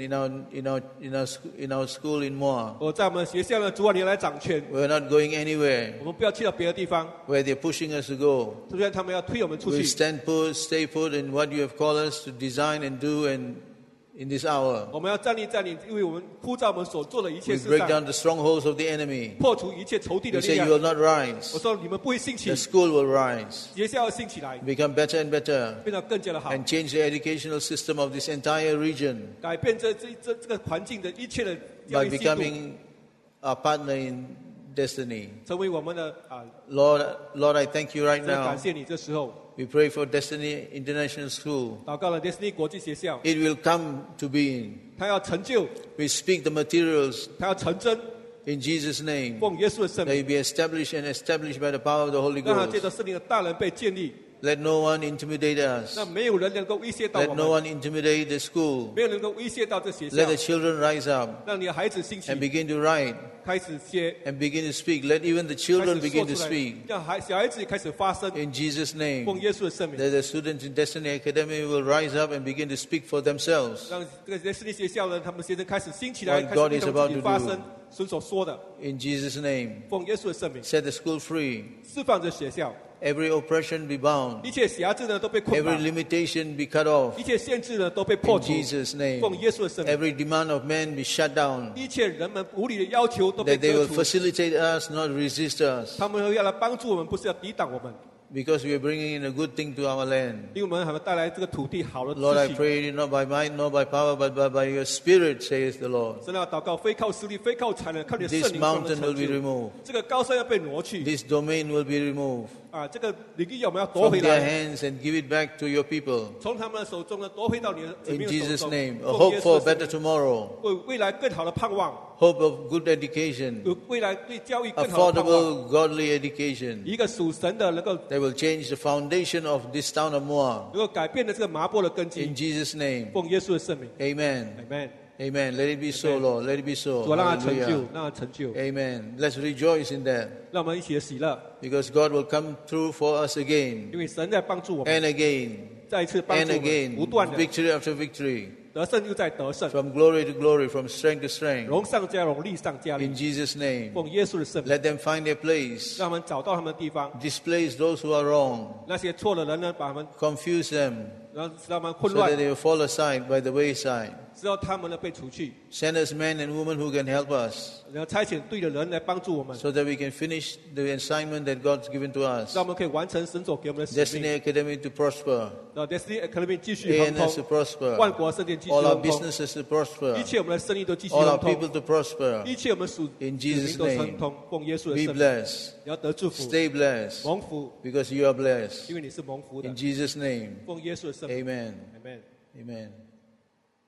Speaker 1: in our school in Moa.
Speaker 2: 我在我们学校呢，主啊，你来掌权，
Speaker 1: We're not going anywhere
Speaker 2: 我们不要去到别的地方，
Speaker 1: where they're pushing us to go.
Speaker 2: 虽然他们要推我们出
Speaker 1: We
Speaker 2: 去，
Speaker 1: stand put, stay put in what you have called us to design and do and in this hour.
Speaker 2: 我们要站立在你，因为我们呼召我们所做的一
Speaker 1: We
Speaker 2: 切事
Speaker 1: break
Speaker 2: 上，
Speaker 1: down the strongholds of the enemy.
Speaker 2: 破除一切仇敌的
Speaker 1: We
Speaker 2: 力
Speaker 1: say
Speaker 2: 量
Speaker 1: you。will not rise.
Speaker 2: 我说你们不会兴起
Speaker 1: The，school will rise,
Speaker 2: 学校要兴起来，
Speaker 1: become better and better,
Speaker 2: 变得更加的好，
Speaker 1: and change the educational system of this entire region
Speaker 2: 改变这个环境的一切的教
Speaker 1: by
Speaker 2: 育制度，
Speaker 1: becoming our partner in destiny.
Speaker 2: 成为我们的
Speaker 1: Lord, I thank you right
Speaker 2: 真的
Speaker 1: now.
Speaker 2: 感谢你。这时候
Speaker 1: We pray for Destiny International School.
Speaker 2: 祷告了 Destiny 国际学校，
Speaker 1: It will come to being.
Speaker 2: 它要成就，
Speaker 1: We speak the materials
Speaker 2: 它要成真，
Speaker 1: in Jesus' name.
Speaker 2: 奉耶稣的圣
Speaker 1: They
Speaker 2: 名，
Speaker 1: be established and established by the power of the Holy
Speaker 2: 让它借
Speaker 1: Ghost.
Speaker 2: 着圣灵的大能被建立，
Speaker 1: Let no one intimidate us.
Speaker 2: 让没有人能够威胁到
Speaker 1: Let
Speaker 2: 我
Speaker 1: no
Speaker 2: 们，
Speaker 1: one intimidate the school.
Speaker 2: 没有人能够威胁到这学校
Speaker 1: Let，the children rise up
Speaker 2: 让你的孩子兴起
Speaker 1: and，begin to write
Speaker 2: 开始写，
Speaker 1: and begin to speak. Let even the
Speaker 2: 开
Speaker 1: children
Speaker 2: 始
Speaker 1: begin
Speaker 2: 说
Speaker 1: to
Speaker 2: 出来
Speaker 1: speak.
Speaker 2: 让小孩子也开始发声，
Speaker 1: In Jesus' name.
Speaker 2: 奉耶稣的圣名，
Speaker 1: That the students in Destiny Academy will rise up and begin to speak for themselves.
Speaker 2: 让这个 Destiny 学校呢，他们学生开始兴起来，
Speaker 1: What
Speaker 2: 开
Speaker 1: God
Speaker 2: 始
Speaker 1: is
Speaker 2: 为他
Speaker 1: about
Speaker 2: 们自己
Speaker 1: to
Speaker 2: 发
Speaker 1: do.
Speaker 2: 声，神所说的，
Speaker 1: In Jesus' name.
Speaker 2: 奉耶稣的圣名，
Speaker 1: Set the school free.
Speaker 2: 释放这学校，
Speaker 1: Every oppression be bound.
Speaker 2: 一切辖制呢都被捆
Speaker 1: Every
Speaker 2: 绑，
Speaker 1: limitation be cut off.
Speaker 2: 一切限制呢都被破
Speaker 1: In
Speaker 2: 除，
Speaker 1: Jesus' name.
Speaker 2: 奉耶稣的圣名，
Speaker 1: Every demand of man be shut down.
Speaker 2: 一切人们无理的要求都被
Speaker 1: That they
Speaker 2: 割
Speaker 1: will
Speaker 2: 除，
Speaker 1: facilitate us, not resist us.
Speaker 2: 他们要来帮助我们，不是要抵挡我们，
Speaker 1: Because we are bringing in a good thing to our land.
Speaker 2: 因为我们还会带来这个土地好的
Speaker 1: Lord, I
Speaker 2: 事情。
Speaker 1: pray not by might, nor by power, but by your Spirit, says the Lord.
Speaker 2: 真的要祷告，非靠实力，非靠才能，靠你的
Speaker 1: This
Speaker 2: 圣灵帮我们
Speaker 1: mountain will
Speaker 2: 成
Speaker 1: be
Speaker 2: 就。
Speaker 1: removed.
Speaker 2: 这个高山要被挪去
Speaker 1: This domain will be removed
Speaker 2: 啊，这个领域我们要夺
Speaker 1: from
Speaker 2: 回
Speaker 1: their
Speaker 2: 来，
Speaker 1: hands and give it back to your people.
Speaker 2: 从他们的手中呢夺回到你的子
Speaker 1: In
Speaker 2: 民的手
Speaker 1: Jesus'
Speaker 2: 中。
Speaker 1: name. A
Speaker 2: 奉
Speaker 1: hope
Speaker 2: 耶稣
Speaker 1: for
Speaker 2: 的
Speaker 1: a
Speaker 2: 圣
Speaker 1: better
Speaker 2: 名
Speaker 1: tomorrow.
Speaker 2: 为未来更好的盼望，
Speaker 1: Hope of good education.
Speaker 2: 有未来对教育更好的盼望，
Speaker 1: Affordable, godly education.
Speaker 2: 一个属神的能够
Speaker 1: That will change the foundation of this town of Moab.
Speaker 2: 能够改变的这个麻坡的根
Speaker 1: In
Speaker 2: 基。
Speaker 1: Jesus' name.
Speaker 2: 奉耶稣的圣名
Speaker 1: Amen.
Speaker 2: ，Amen。
Speaker 1: Amen. Let it be so, Lord. Let it be so.
Speaker 2: 主啊让它成就
Speaker 1: Hallelujah.，
Speaker 2: 让它成就，
Speaker 1: Amen. Let's rejoice in that.
Speaker 2: 让我们一起的喜乐，
Speaker 1: Because God will come through for us again
Speaker 2: 因为神在帮助我们，
Speaker 1: and again
Speaker 2: 再一次帮
Speaker 1: and
Speaker 2: 助我们，
Speaker 1: again.
Speaker 2: 不断的
Speaker 1: Victory after victory.
Speaker 2: 得胜又在得胜，
Speaker 1: from glory to glory, from strength to strength.
Speaker 2: 荣上加荣，力上加力
Speaker 1: In。Jesus' name.
Speaker 2: 奉耶稣的圣名，
Speaker 1: Let them find their place.
Speaker 2: 让他们找到他们的地方。
Speaker 1: Displace those who are wrong.
Speaker 2: 那些错的人呢，把他们
Speaker 1: Confuse them
Speaker 2: 让使他们混
Speaker 1: so
Speaker 2: 乱
Speaker 1: that，they will fall aside by the wayside.
Speaker 2: 只要他们呢被除去，
Speaker 1: Send us men and women who can help us
Speaker 2: 然后差遣对的人来帮助我们，
Speaker 1: so that we can finish the assignment that God's given to us.
Speaker 2: 让我们可以完成神所给我们的使命。
Speaker 1: Destiny Academy to prosper.
Speaker 2: 让 Destiny Academy 继续亨
Speaker 1: ANS to
Speaker 2: 通，
Speaker 1: prosper.
Speaker 2: 万国圣殿继续
Speaker 1: All our
Speaker 2: 亨通，
Speaker 1: businesses to prosper.
Speaker 2: 一切我们的生意都继续
Speaker 1: All
Speaker 2: 亨
Speaker 1: our people
Speaker 2: 通，
Speaker 1: to prosper.
Speaker 2: 一切我们属
Speaker 1: In
Speaker 2: 子
Speaker 1: Jesus'
Speaker 2: 民都亨
Speaker 1: name.
Speaker 2: 通。奉耶稣的
Speaker 1: Be
Speaker 2: 圣名，
Speaker 1: blessed.
Speaker 2: 你要得祝福，
Speaker 1: Stay blessed
Speaker 2: 蒙福，
Speaker 1: because you are blessed.
Speaker 2: 因为你是蒙福的
Speaker 1: In。Jesus' name.
Speaker 2: 奉耶稣的圣名
Speaker 1: Amen.
Speaker 2: ，Amen。
Speaker 1: Amen.